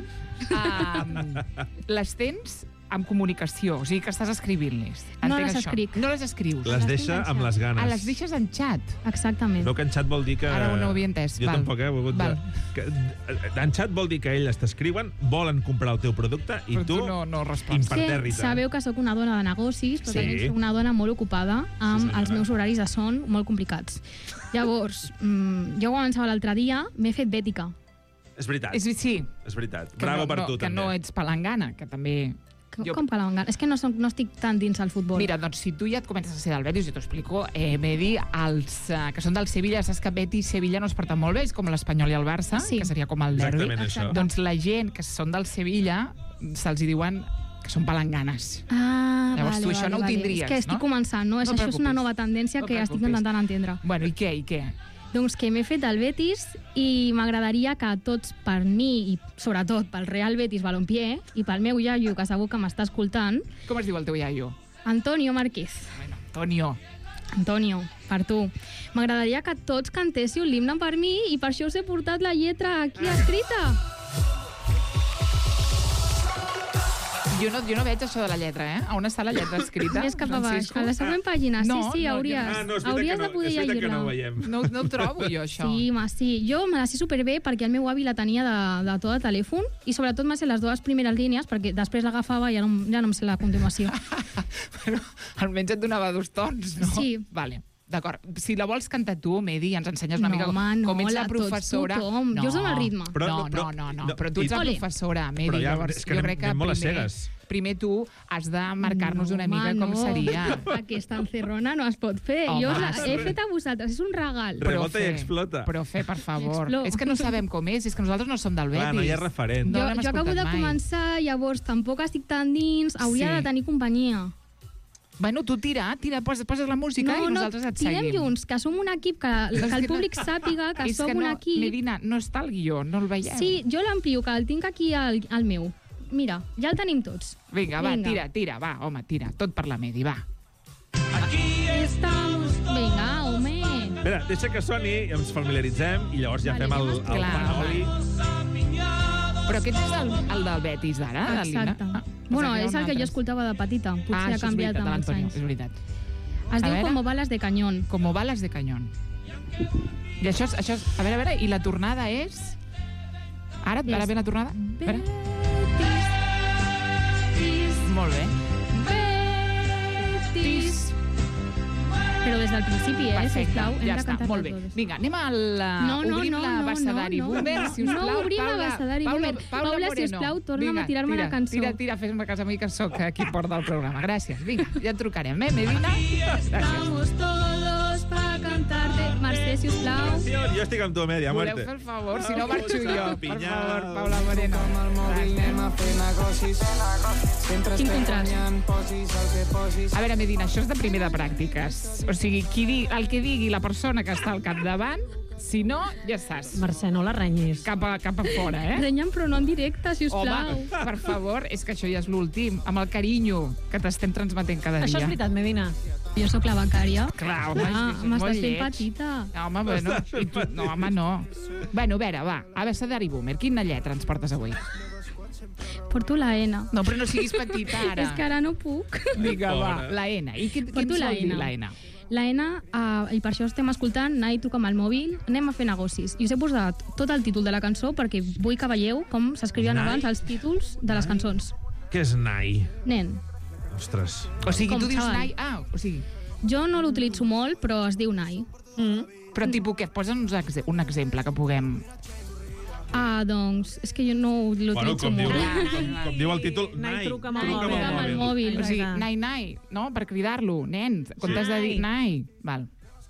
les tens amb comunicació, o sigui que estàs escrivint-les. No Entenc les això. escric. No les escrius. Les deixa amb les ganes. Les deixes en xat. Exactament. Veu que en xat vol dir que... Ara no ho havia entès. Jo Val. tampoc he volgut... Val. En xat vol dir que elles t'escriuen, volen comprar el teu producte i Però tu no respons. Que sabeu que sóc una dona de negocis, però Sí. també soc una dona molt ocupada amb els meus horaris de son molt complicats. Llavors, jo ho avançava l'altre dia, m'he fet bètica. És veritat. Sí. És veritat. Que Bravo no, per no, tu, que també. no ets palangana, que també... Com palangana? És que no estic tan dins el futbol. Mira, doncs si tu ja et comences a ser del Betis, jo t'ho explico, Medi, els que són del Sevilla, saps que Betis i Sevilla no es porten molt bé, és com l'Espanyol i el Barça, que seria com el derbi. Exactament això. Doncs la gent que són del Sevilla se'ls hi diuen que són palanganes. Llavors tu això no ho tindries, És que estic no? començant, no? No Això és una preocupis. nova tendència No que estic preocupis. intentant entendre. Bueno, i què? Doncs que m'he fet el Betis i m'agradaria que tots per mi i sobretot pel Real Betis Balompié i pel meu iaio, que segur que m'està escoltant, Com es diu el teu iaio? Antonio Márquez. Antonio, per tu. M'agradaria que tots cantéssiu l'himne per mi i per això us he portat la lletra aquí escrita. Jo no veig això de la lletra, On està la lletra escrita? Més cap a baix, Francisco? a la següent pàgina. No, Sí, no, hauries, no, és veritat hauries que no, de poder és veritat que llegir-la. no ho veiem. No ho trobo jo, això. Sí, jo me la sé superbé perquè el meu avi la tenia de tot el telèfon i sobretot me sé les dues primeres línies perquè després l'agafava i ja no em sé la continuació. Almenys et donava 2 tons, no? Sí. Vale. D'acord. Si la vols cantar tu, Medi, ens ensenyes una mica home, com ets la tots, professora. tothom. Jo us dono el ritme. No, però tu ets la Ole. professora, Medi. Però ja, Llavors, és que jo anem- crec que anem molt a cegues. primer tu has de marcar-nos una mica com seria. Aquesta encerrona no es pot fer. Home, Jo us la sí. he fet a vosaltres, és un regal. Rebota i explota. Però fer, per favor. Explota. És que no sabem com és que nosaltres no som del Betis. Clar, no hi ha referent. No Jo l'hem acabo escoltat de mai. començar, llavors tampoc estic tan dins, hauria Sí. de tenir companyia. Bueno, tu tira, poses la música i nosaltres et seguim. tirem junts, que som un equip, que el públic sàpiga que És som que un no, equip. Medina, no està al guió, no el veiem. Sí, jo l'amplio, que el tinc aquí al meu. Mira, ja el tenim tots. Vinga, va, tira, va, home, tira. Tot per la Medi, va. Vinga, home. Espera, deixa que soni, ens familiaritzem i llavors ja fem el panoli. Però aquest és el del Betis d'ara? del Lina? Exacte. Ah, Bueno, pensava que és era el que un jo altre. escoltava de petita. Potser ha això és canviat veritat, amb els l'Antonio, anys. és veritat. Es A diu veure. Como balas de cañón. Como balas de cañón. I això és... A veure, i la tornada és... Ara ve la tornada? A veure. Molt bé. Betis. Però des del principi, Perfecte, sisplau, hem ja de està, cantar molt bé. Vinga, anem obrim l'abecedari Boomer, sisplau. No obrim l'abecedari Boomer. Paula, sisplau, torna'm a tirar-me la cançó. Tira, fes-me cas a mi, que sóc qui porta el programa. Gràcies, vinga, ja et trucarem, Medina? Gràcies. Estamos todos para cantarte. Mercè, sisplau. Jo estic amb tu, Medi, a Voleu muerte. fer el favor? Si no marxo jo. Per favor, Pinyal. Paula Moreno. Quin contrast. A veure, Medina, això és de primer de pràctiques. O sigui, el que digui la persona que està al capdavant, si no, ja estàs. Mercè, no la renyis. Cap a fora, Renyen, però no en directe, sisplau. Home, per favor, és que això ja és l'últim. Amb el carinyo que t'estem transmetent cada dia. Això és veritat, Medina. Jo sóc la becària. Clar, home, és molt m'estàs fent lleig. petita. Home, bueno, i tu... No, home, no. Bueno, a veure, va, abecedari Boomer, quina lletra ens portes avui? Porto la N. No, però no siguis petita, ara. És que ara no puc. Vinga, va, la N. I què Porto ens la vol dir N. la N? La N, i per això estem escoltant Nai, truca'm al mòbil, anem a fer negocis. I us he posat tot el títol de la cançó perquè vull que veieu com s'escrivien Nai? abans els títols de les cançons. Què és Nai? Nen. Ostres. O sigui, Com tu dius xaval. Nai... Ah, o sigui... Jo no l'utilitzo molt, però es diu Nai. Però tipus què? Posa'ns un exemple que puguem... Doncs és que jo no l'utilitzo com molt. com diu el títol, Nai, truca'm Nai, al truca'm al mòbil. O sigui, Nai, no? Per cridar-lo, nen. Com t'has de dir Nai? Val.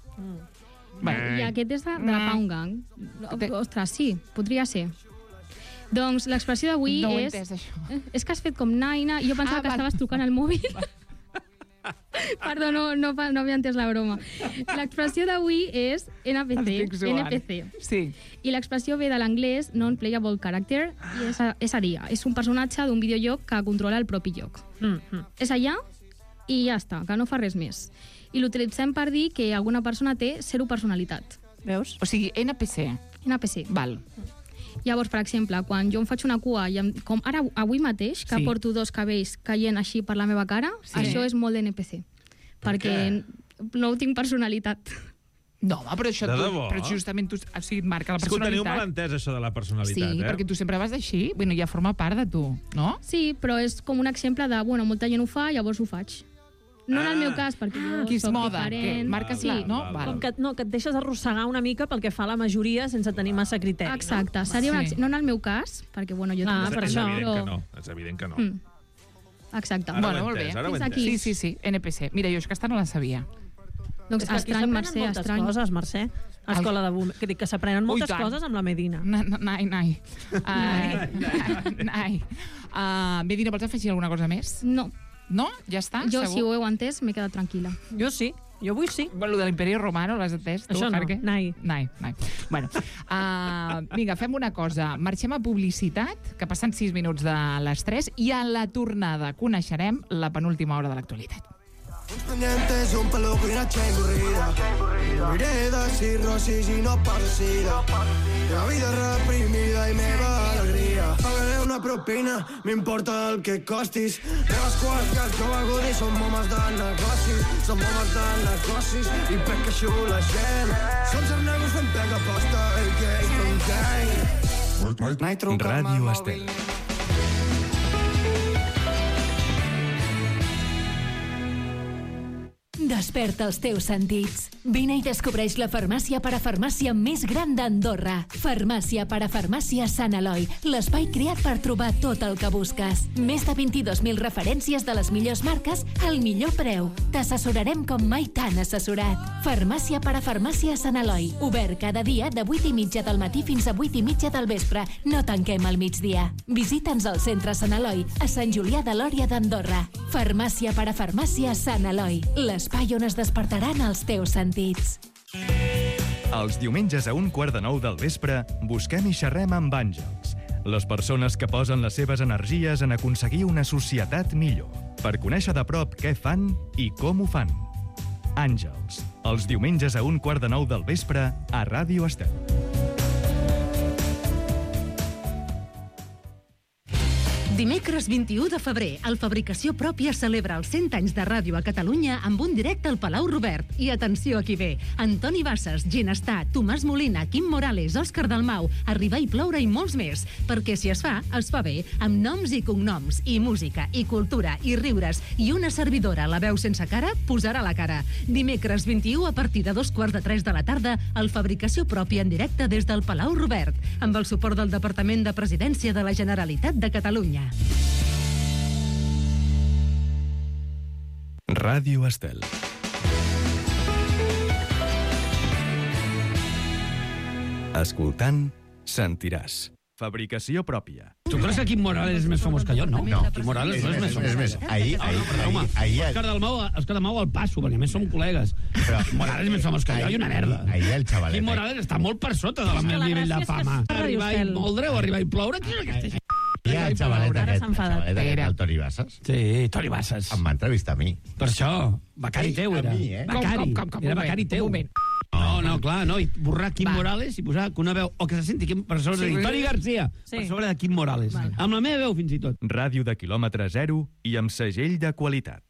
I aquest és de la Pound Gang. Ostres, sí, podria ser. Doncs l'expressió d'avui No ho he és... entès, això. És que has fet com Naina, i jo pensava que estaves trucant al mòbil. Perdó, no havia entès la broma. L'expressió d'avui és Estic suant. NPC. Sí. I l'expressió ve de l'anglès Non-Playable Character, i és a dir, és un personatge d'un videojoc que controla el propi joc. És allà i ja està, que no fa res més. I l'utilitzem per dir que alguna persona té zero personalitat. Veus? O sigui, NPC. NPC. Val. Llavors, per exemple, quan jo em faig una cua, com ara avui mateix, que Sí. porto 2 cabells caient així per la meva cara, Sí. això és molt d'NPC. Perquè no tinc personalitat. No, home, però això De debò? però justament tu, o sigui, et marca la Escolta, teniu personalitat. mal entès això de la personalitat, Sí, perquè tu sempre vas així. Bueno, ja forma part de tu, no? Sí, però és com un exemple de, bueno, molta gent ho fa, llavors ho faig. No en el meu cas, perquè jo Que és soc moda, que diferent. marques la... No? Val. Com que et deixes arrossegar una mica pel que fa a la majoria sense tenir massa criteri. Exacte, seria Sí. no en el meu cas, perquè bueno, jo Ah, tinc per És això. evident però- que no. És evident que no. Exacte. Ara Bueno, ho he molt bé. entès, ara ho he Fins entès. aquí. Sí, NPC. Mira, jo és que aquesta no la sabia. Doncs És que aquí estrany, s'aprenen Mercè, moltes estrany. coses, Mercè. A Escola de Boomer. Que dic que s'aprenen moltes tant. coses amb la Medina. Nai. Medina, vols afegir alguna cosa més? No, No? Ja està? jo Segur? si ho heu entès m'he quedat tranquil·la. Jo sí. Jo vull sí. Bueno, de l'Imperi Romano l'has entès, tu, Això no. Jarque? Nai. Nai. Bueno, vinga, fem una cosa. Marxem a publicitat, que passen 6 minuts de les 3, i a la tornada coneixerem la penúltima hora de l'actualitat. Uns pendientes, un pelo y una chengurrida. Miré cirrosis y no parecida. La vida reprimida y me va alegría. Pagaré una propina, m'importa el que costis. Les quals que el teu agudi són bombes de negocis. Són bombes de negocis i per que xiu la gent. Som xarnegos fent pega posta, el que Ràdio Estel. Desperta els teus sentits. Vine i descobreix la farmàcia parafarmàcia més gran d'Andorra. Farmàcia parafarmàcia Sant Eloi, l'espai creat per trobar tot el que busques. Més de 22.000 referències de les millors marques al millor preu. T'assessorarem com mai t'han assessorat. Farmàcia parafarmàcia Sant Eloi, obert cada dia de 8:30 del matí fins a 8:30 del vespre. No tanquem al migdia. Visita'ns al centre Sant Eloi, a Sant Julià de Lòria d'Andorra. Farmàcia parafarmàcia Sant Eloi, l'espai on es despertaran els teus sentits. Els diumenges a 8:45 del vespre busquem i xerrem amb Àngels, les persones que posen les seves energies en aconseguir una societat millor, per conèixer de prop què fan i com ho fan. Àngels, els diumenges a 8:45 del vespre a Ràdio Estel. Dimecres 21 de febrer, el Fabricació Pròpia celebra els 100 anys de ràdio a Catalunya amb un directe al Palau Robert. I atenció a qui ve. Antoni Bassas, Ginestar, Tomàs Molina, Quim Morales, Òscar Dalmau, Arribar i ploure i molts més. Perquè si es fa bé, amb noms i cognoms, i música, i cultura, i riures, i una servidora, la veu sense cara, posarà la cara. Dimecres 21 a partir de 2:45 de la tarda, el Fabricació Pròpia en directe des del Palau Robert, amb el suport del Departament de Presidència de la Generalitat de Catalunya. Ràdio Estel. Escoltant, sentiràs. Fabricació pròpia. Tu creus que Quim Morales és més famós que jo? No, Quim Morales no és més famós. És més, ahir... Òscar Dalmau al passo, perquè a més som col·legues. Quim Morales és més famós que jo, i una merda. Ahir el xavalet... Quim Morales està molt per sota del meu nivell de fama. Arribar i moldre o arribar i ploure, qui és aquesta gent? Hi ha el xavalet aquest, el Toni Bassas. Sí, Toni Bassas. Em va entrevistar a mi. Per això, becari teu era. A mi, Becari, era becari teu. Un moment. No, clar, no, i borrar Quim Morales i posar que una veu, o que se senti per sobre de Toni Garcia, per sobre de Quim Morales. Amb la meva veu, fins i tot. Ràdio de quilòmetre zero i amb segell de qualitat.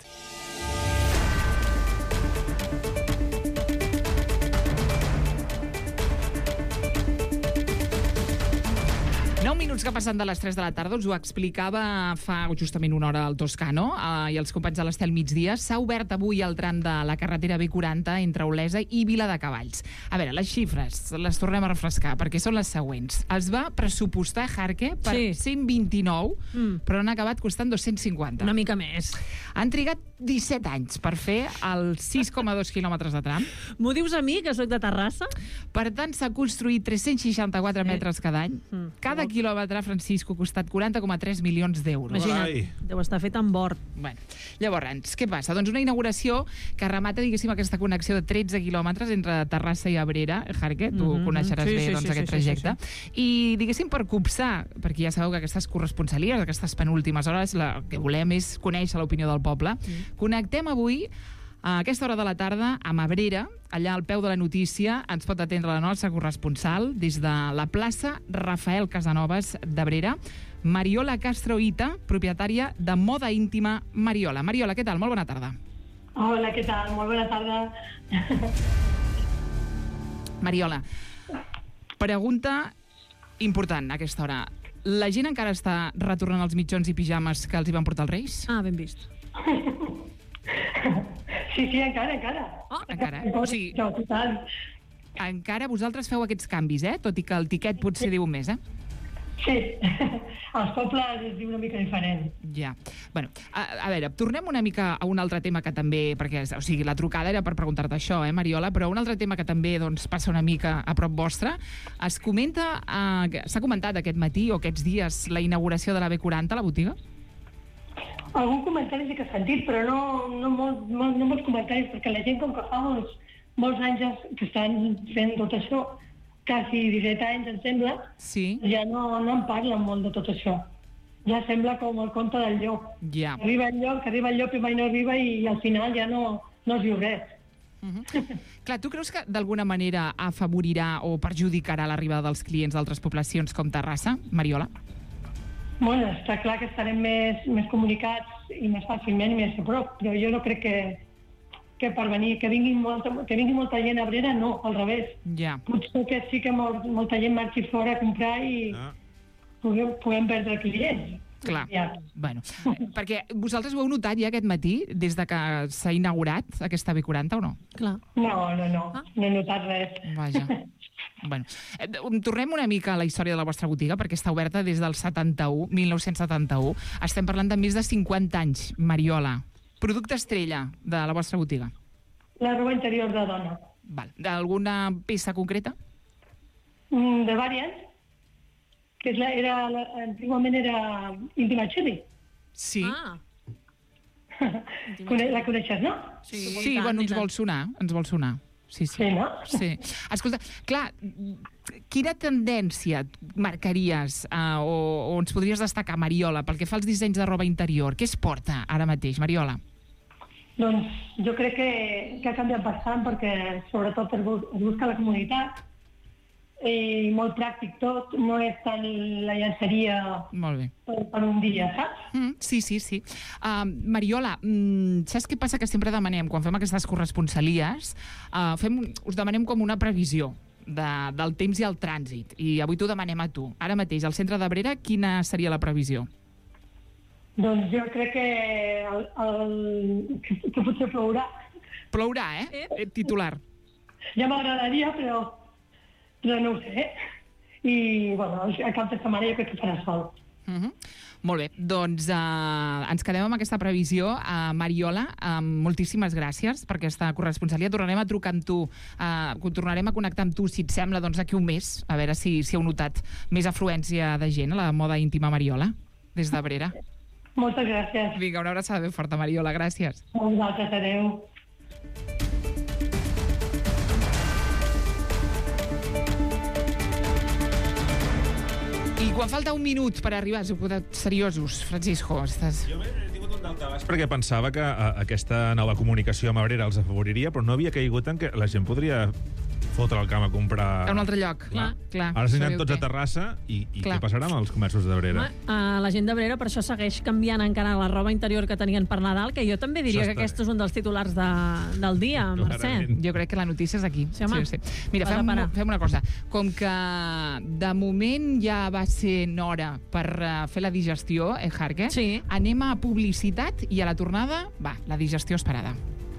9 minuts que passen de les 3 de la tarda, us ho explicava fa justament una hora al Toscano i els companys de l'Estel Migdia. S'ha obert avui el tram de la carretera B40 entre Olesa i Viladecavalls. A veure, les xifres les tornem a refrescar perquè són les següents. Es va pressupostar Jarque per 129, però han acabat costant 250. Una mica més. Han trigat 17 anys per fer els 6,2 quilòmetres de tram. M'ho dius a mi, que sóc de Terrassa? Per tant, s'ha construït 364 metres cada any. Cada quilòmetre, Francisco, ha costat 40,3 milions d'euros. Imagina't, deu estar fet amb bord. Bueno, llavors, què passa? Doncs una inauguració que remata, diguéssim, aquesta connexió de 13 quilòmetres entre Terrassa i Abrera. Jarque, tu coneixeràs bé aquest trajecte. I, diguéssim, per copsar, perquè ja sabeu que aquestes corresponsalies, aquestes penúltimes hores, el que volem és conèixer l'opinió del poble. Connectem avui a aquesta hora de la tarda amb Abrera, allà al peu de la notícia. Ens pot atendre la nostra corresponsal des de la plaça Rafael Casanovas d'Abrera, Mariola Castro Ita, propietària de Moda Íntima Mariola. Mariola, què tal? Molt bona tarda. Hola, què tal? Molt bona tarda. Mariola, pregunta important a aquesta hora. La gent encara està retornant els mitjons i pijames que els hi van portar els Reis? Ah, ben vist. Sí, encara. Encara? O sigui, encara vosaltres feu aquests canvis, tot i que el tiquet potser diu més, Sí, als pobles es diu una mica diferent. Ja. Bueno, a veure, tornem una mica a un altre tema que també, perquè, o sigui, la trucada era per preguntar-te això, Mariola, però un altre tema que també passa una mica a prop vostre. Es comenta, s'ha comentat aquest matí o aquests dies la inauguració de la B40 a la botiga? Algun comentari sí que he sentit, però no molts comentaris, perquè la gent, com que fa molts anys que estan fent tot això, quasi 17 anys, em sembla, ja no en parlen molt de tot això. Ja sembla com el conte del llop. Ja. Que arriba el llop i mai no arriba i al final ja no es diu res. Clar, tu creus que d'alguna manera afavorirà o perjudicarà l'arribada dels clients d'altres poblacions com Terrassa, Mariola? Bueno, està clar que estarem més comunicats i més fàcilment i més a prop, però jo no crec que per venir, que vingui molta gent a Abrera, no, al revés. Ja. Potser que sí que molta gent marxi fora a comprar i puguem perdre clients. Clar, bueno, perquè vosaltres ho heu notat ja aquest matí, des de que s'ha inaugurat aquesta B40 o no? Clar. No he notat res. Vaja. Bueno, tornem una mica a la història de la vostra botiga, perquè està oberta des del 1971. Estem parlant de més de 50 anys, Mariola. Producte estrella de la vostra botiga? La roba interior de dona. Val. D'alguna peça concreta? De vàries. Que antiguament era Íntima Cherry. Sí. La coneixes, no? Sí, bueno, ens vol sonar. Sí, no? Sí. Escolta, clar, quina tendència marcaries o ens podries destacar, Mariola, pel que fa als dissenys de roba interior? Què es porta ara mateix, Mariola? Doncs jo crec que ha canviat bastant perquè sobretot es busca la comunitat i molt pràctic tot, no és tant la llançaria per un dia, saps? Sí. Mariola, saps què passa? Que sempre demanem, quan fem aquestes corresponsalies, us demanem com una previsió del temps i el trànsit, i avui t'ho demanem a tu. Ara mateix, al centre d'Abrera, quina seria la previsió? Doncs jo crec que potser plourà. Plourà, titular. Ja m'agradaria, però no ho sé. I, bueno, a cap de setmana jo crec que farà sol. Molt bé, doncs ens quedem amb aquesta previsió. Mariola, moltíssimes gràcies per aquesta corresponsalia. Tornarem a trucar amb tu, tornarem a connectar amb tu, si et sembla, d'aquí un mes, a veure si heu notat més afluència de gent a la Moda Íntima Mariola, des d'Abrera. Moltes gràcies. Vinga, una abraçada ben forta, Mariola, gràcies. A vosaltres, adeu. I quan falta un minut per arribar, us heu posat seriosos, Francisco? Jo he tingut un daltabaix perquè pensava que aquesta nova comunicació amb Abrera els afavoriria, però no havia caigut en que la gent podria fotre al camp a comprar... A un altre lloc. Clar. Ara s'aniran tots a Terrassa i què passarà amb els comerços d'Abrera? La gent d'Abrera per això segueix canviant encara la roba interior que tenien per Nadal, que jo també diria que aquest és un dels titulars del dia, Mercè. Jo crec que la notícia és aquí. Sí, home. Sí. Mira, fem una cosa. Com que de moment ja va ser hora per fer la digestió, Jarque, anem a publicitat i a la tornada, la digestió esperada.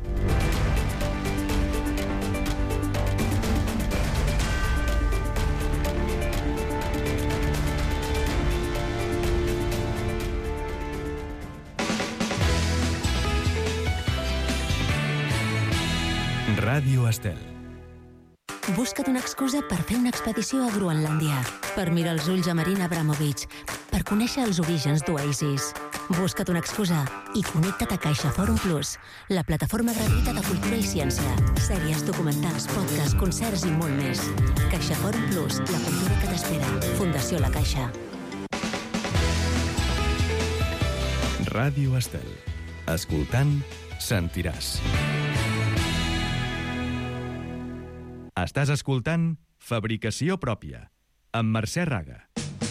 Ràdio Estel. Busca't una excusa per fer una expedició a Groenlàndia, per mirar els ulls a Marina Abramovic, per conèixer els orígens d'Oasis. Busca't una excusa i connecta't a CaixaForum Plus, la plataforma gratuïta de cultura i ciència. Sèries, documentals, podcasts, concerts i molt més. CaixaForum Plus, la cultura que t'espera. Fundació La Caixa. Ràdio Estel. Escoltant, sentiràs. Estàs escoltant Fabricació Pròpia, amb Mercè Raga.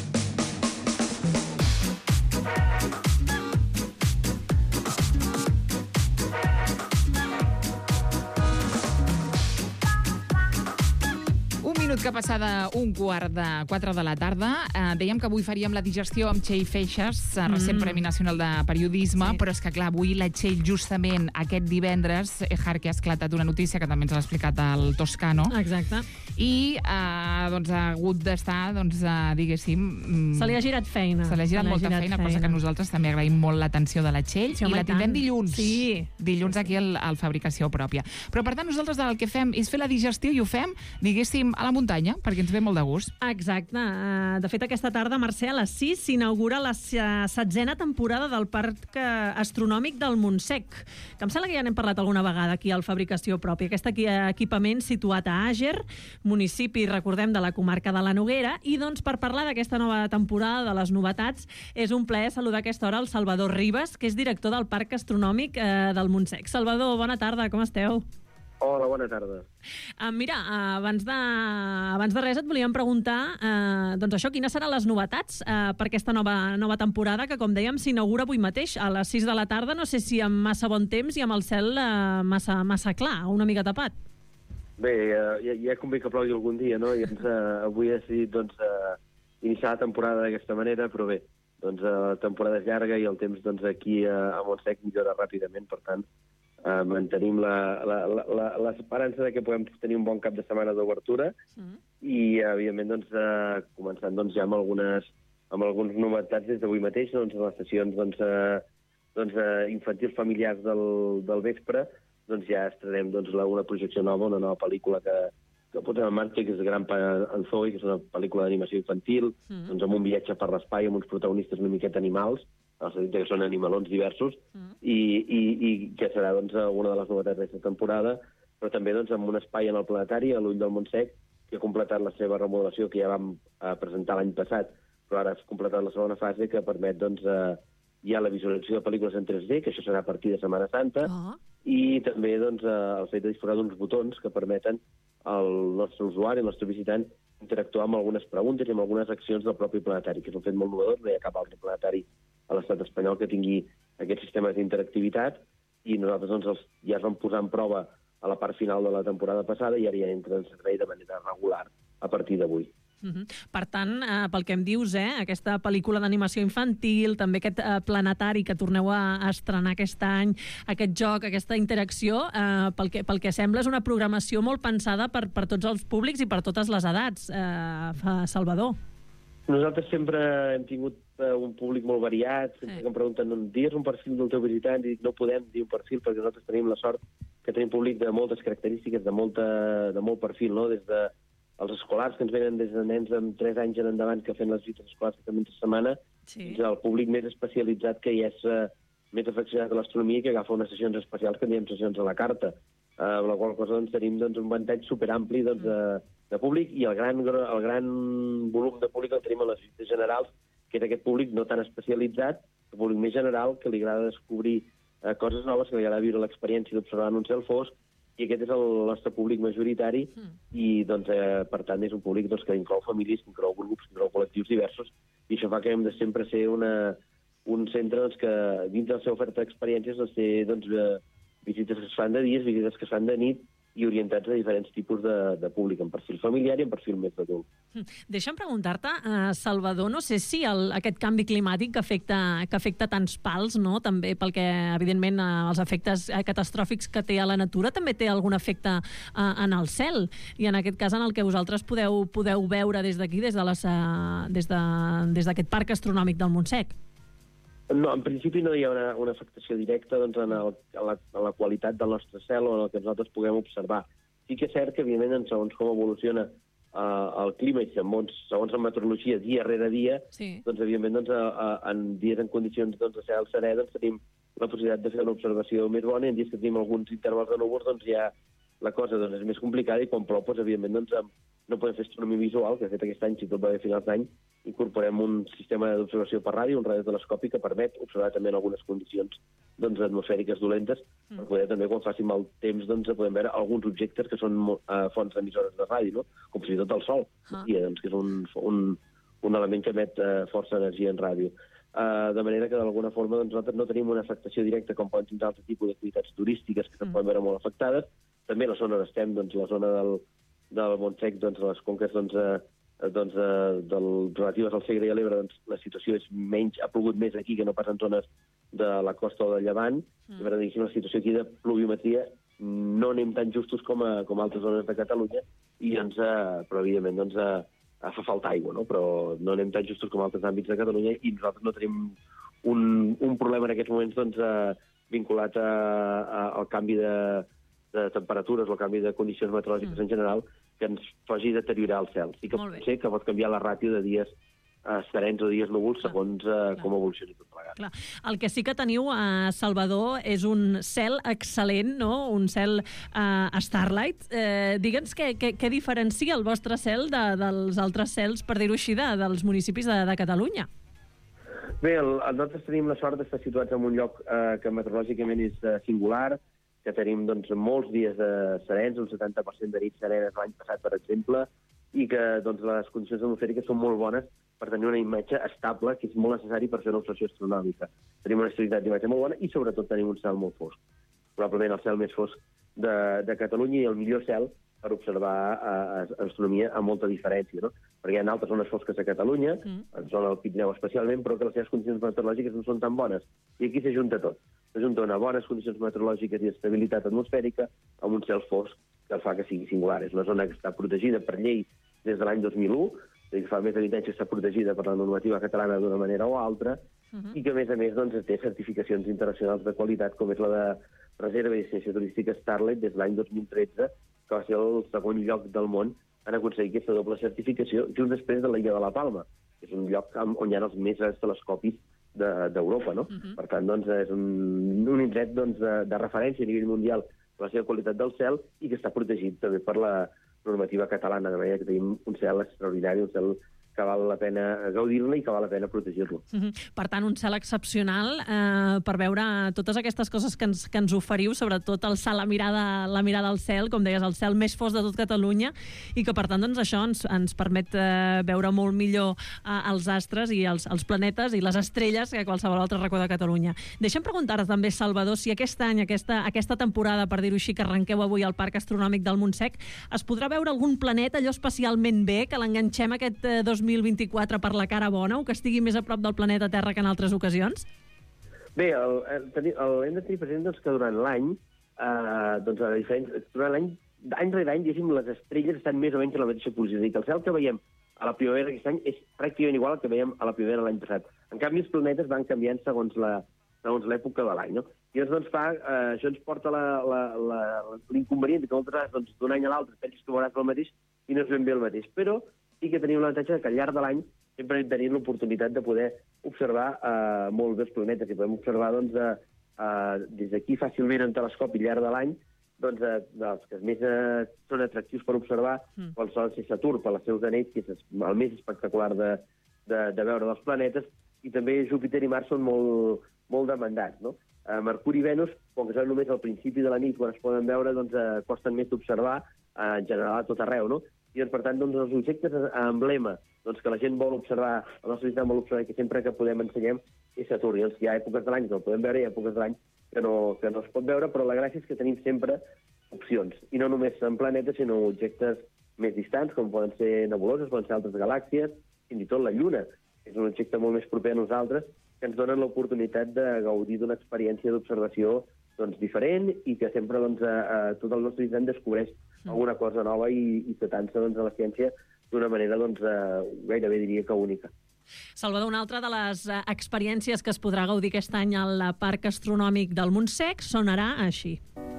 Que passada 3:15 de la tarda. Dèiem que avui faríem la digestió amb Txell Feixas, recent Premi Nacional de Periodisme, però és que, clar, avui la Txell, justament aquest divendres, que ha esclatat una notícia que també ens l'ha explicat el Toscano. Exacte. I ha hagut d'estar, diguéssim... Se li ha girat feina. Se li ha girat molta feina, cosa que nosaltres també agraïm molt l'atenció de la Txell. I la tindrem dilluns. Sí. Dilluns aquí al Fabricació Pròpia. Però, per tant, nosaltres el que fem és fer la digestió i ho fem, diguéssim, a la muntanya, perquè ens ve molt de gust. Exacte. De fet, aquesta tarda, Mercè, a les 6 s'inaugura la 7a temporada del Parc Astronòmic del Montsec, que em sembla que ja n'hem parlat alguna vegada aquí al Fabricació Pròpia. Aquest equipament situat a Àger, municipi, recordem, de la comarca de la Noguera, i doncs per parlar d'aquesta nova temporada, de les novetats, és un plaer saludar a aquesta hora el Salvador Ribas, que és director del Parc Astronòmic del Montsec. Salvador, bona tarda, com esteu? Hola, bona tarda. Mira, abans de res et volíem preguntar doncs això, quines seran les novetats per aquesta nova temporada que, com dèiem, s'inaugura avui mateix a les 6 de la tarda, no sé si amb massa bon temps i amb el cel massa clar, una mica tapat. Bé, ja convé que plogui algun dia, no? I avui he decidit iniciar la temporada d'aquesta manera, però bé, la temporada és llarga i el temps aquí a Montsec millora ràpidament, per tant, mantenim l'esperança de que puguem tenir un bon cap de setmana d'obertura i, evidentment, començant ja amb algunes novetats des d'avui mateix, a les sessions infantils familiars del vespre, ja estrenem una projecció nova, una nova pel·lícula que posem en marxa, que és Gran Panzoi, que és una pel·lícula d'animació infantil, amb un viatge per l'espai, amb uns protagonistes una miqueta animals, en el sentit que són animalons diversos, i que serà una de les novetats d'aquesta temporada, però també amb un espai en el planetari, a l'Ull del Montsec, que ha completat la seva remodelació, que ja vam presentar l'any passat, però ara ha completat la segona fase, que permet ja la visualització de pel·lícules en 3D, que això serà a partir de Setmana Santa, i també el fet de disposar d'uns botons que permeten al nostre usuari, al nostre visitant, interactuar amb algunes preguntes i amb algunes accions del propi planetari, que és un fet molt innovador, no hi ha cap altre planetari a l'estat espanyol que tingui aquests sistemes d'interactivitat, i nosaltres ja es vam posar en prova a la part final de la temporada passada i ara ja entra en servei de manera regular a partir d'avui. Per tant, pel que em dius, aquesta pel·lícula d'animació infantil, també aquest planetari que torneu a estrenar aquest any, aquest joc, aquesta interacció, pel que sembla és una programació molt pensada per tots els públics i per totes les edats, Salvador. Nosaltres sempre hem tingut un públic molt variat, sempre que em pregunten, digues un perfil del teu visitant, i dic, no podem dir un perfil perquè nosaltres tenim la sort que tenim públic de moltes característiques, de molt perfil, no? Des de els escolars que ens venen des de nens amb 3 anys en endavant que fem les visites escolars que fem entre setmana, fins al públic més especialitzat que ja és més afeccionat a l'astronomia i que agafa unes sessions especials que en diem sessions a la carta, amb la qual cosa tenim un ventall superampli de públic, i el gran volum de públic el tenim a les visites generals, que és aquest públic no tan especialitzat, el públic més general, que li agrada descobrir coses noves, que li agrada viure l'experiència d'observar en un cel fosc, i aquest és el nostre públic majoritari, i doncs, per tant és un públic doncs, que inclou famílies, que inclou grups, que inclou col·lectius diversos, i això fa que hem de sempre ser un centre doncs, que dins de la seva oferta d'experiències doncs, té doncs, visites que es fan de dies, visites que es fan de nit, i orientats a diferents tipus de públic, en perfil familiar i en perfil més adult. Deixa'm preguntar-te, Salvador, no sé si aquest canvi climàtic que afecta tants pals, no? També pel que, evidentment, els efectes catastròfics que té a la natura, també té algun efecte en el cel, i en aquest cas en el que vosaltres podeu veure des d'aquí, des d'aquest parc astronòmic del Montsec. No, en principi no hi ha una afectació directa doncs, en la qualitat del nostre cel o en el que nosaltres puguem observar. Sí que és cert que, evidentment, segons com evoluciona el clima i segons la meteorologia dia rere dia, doncs, evidentment, doncs, en dies en condicions de cel serè doncs, tenim la possibilitat de fer una observació més bona, i en dies que tenim alguns intervals de núvols doncs, ja la cosa doncs, és més complicada, i quan plou, doncs, evidentment, doncs, no podem fer astronomia visual, que de fet aquest any, si tot va bé a finals d'any, incorporem un sistema d'observació per ràdio, un radiotelescopi que permet observar també en algunes condicions doncs, atmosfèriques dolentes, per poder també, quan faci mal temps, doncs, podem veure alguns objectes que són fonts emissores de ràdio, no? Com fins i tot el Sol, doncs, que és un element que emet força energia en ràdio. De manera que, d'alguna forma, doncs, nosaltres no tenim una afectació directa com poden tindre altres tipus d'activitats turístiques que se'n poden veure molt afectades. També la zona on estem, doncs, la zona del Montsec, doncs, les conques relatives al Segre i a l'Ebre, doncs, la situació és menys, ha plogut més aquí que no pas en zones de la costa o de Llevant. Per tant, la situació aquí de pluviometria no anem tan justos com altres zones de Catalunya, i però evidentment doncs, fa falta aigua, no? Però no anem tan justos com altres àmbits de Catalunya, i nosaltres no tenim un problema en aquests moments doncs, vinculat al canvi de temperatures o al canvi de condicions meteorològiques en general, que ens faci deteriorar el cel. Sí que pot ser que pot canviar la ràtio de dies serens o dies núvols segons com evolucioni tot plegat. Clar. El que sí que teniu a Salvador és un cel excel·lent, no? Un cel Starlight. Digue'ns què diferencia el vostre cel dels altres cels, per dir-ho així, dels municipis de Catalunya. Bé, nosaltres tenim la sort d'estar situats en un lloc que meteorològicament és singular, que tenim doncs, molts dies serens, un 70% de nits serenes l'any passat, per exemple, i que doncs, les condicions atmosfèriques són molt bones per tenir una imatge estable, que és molt necessari per fer una observació astronòmica. Tenim una estabilitat d'imatge molt bona i, sobretot, tenim un cel molt fosc. Probablement el cel més fosc de Catalunya, i el millor cel per observar astronomia amb molta diferència, no? Perquè hi ha altres zones fosques a Catalunya, en zona del Pirineu especialment, però que les seves condicions meteorològiques no són tan bones. I aquí s'ajunta tot. S'ajunta unes bones condicions meteorològiques i estabilitat atmosfèrica amb un cel fosc que el fa que sigui singular. És una zona que està protegida per llei des de l'any 2001, és a dir, que fa més de 20 anys que està protegida per la normativa catalana d'una manera o altra, i que, a més, doncs, té certificacions internacionals de qualitat, com és la de reserva i destinació turística Starlight des de l'any 2013, que va ser el segon lloc del món en aconseguir aquesta doble certificació, just després de l'illa de la Palma, que és un lloc on hi ha els més grans telescopis d'Europa, no? Per tant, doncs, és un indret doncs, de referència a nivell mundial per la seva qualitat del cel, i que està protegit també per la normativa catalana, de manera que tenim un cel extraordinari, un cel que val la pena gaudir-ne i que val la pena protegir-lo. Per tant, un cel excepcional per veure totes aquestes coses que ens oferiu, sobretot alçar la mirada al cel, com deies, el cel més fosc de tot Catalunya, i que, per tant, doncs, això ens permet veure molt millor els astres i els planetes i les estrelles que qualsevol altre racó de Catalunya. Deixa'm preguntar-te també, Salvador, si aquest any, aquesta temporada, per dir-ho així, que arrenqueu avui al Parc Astronòmic del Montsec, es podrà veure algun planeta allò especialment bé, que l'enganxem aquest 2024 per la cara bona, o que estigui més a prop del planeta Terra que en altres ocasions? Bé, hem de tenir present doncs, que durant l'any, any rere any, les estrelles estan més o menys a la mateixa posició. És a dir, que el cel que veiem a la primavera aquest any és pràcticament igual al que veiem a la primavera l'any passat. En canvi, els planetes van canviant segons l'època de l'any, no? I doncs, això ens porta l'inconvenient que moltes vegades doncs, d'un any a l'altre penses que veuràs el mateix i no és ben bé el mateix. Però sí que tenim l'avantatge que al llarg de l'any sempre tenim l'oportunitat de poder observar molt bé els planetes, i podem observar doncs, des d'aquí fàcilment en telescopi al llarg de l'any, doncs, els que més són atractius per observar, com sol ser Saturn per els seus anells, que és el més espectacular de veure dels planetes, i també Júpiter i Mars són molt demandats, no? Mercuri i Venus, com que són només al principi de la nit, quan es poden veure, doncs costen més d'observar, en general a tot arreu, no? I doncs, per tant, doncs, els objectes emblema doncs, que la gent vol observar, la nostra societat vol observar, que sempre que podem ensenyem, és Saturn. I hi ha èpoques de l'any que el podem veure i èpoques de l'any que no es pot veure, però la gràcia és que tenim sempre opcions. I no només en planetes, sinó objectes més distants, com poden ser nebuloses, poden ser altres galàxies, fins i tot la Lluna, que és un objecte molt més proper a nosaltres, que ens donen l'oportunitat de gaudir d'una experiència d'observació doncs, diferent i que sempre doncs, tot el nostre intent descobreix alguna cosa nova i s'atansa doncs, a la ciència d'una manera doncs, gairebé diria que única. Salvador, una altra de les experiències que es podrà gaudir aquest any al Parc Astronòmic del Montsec sonarà així.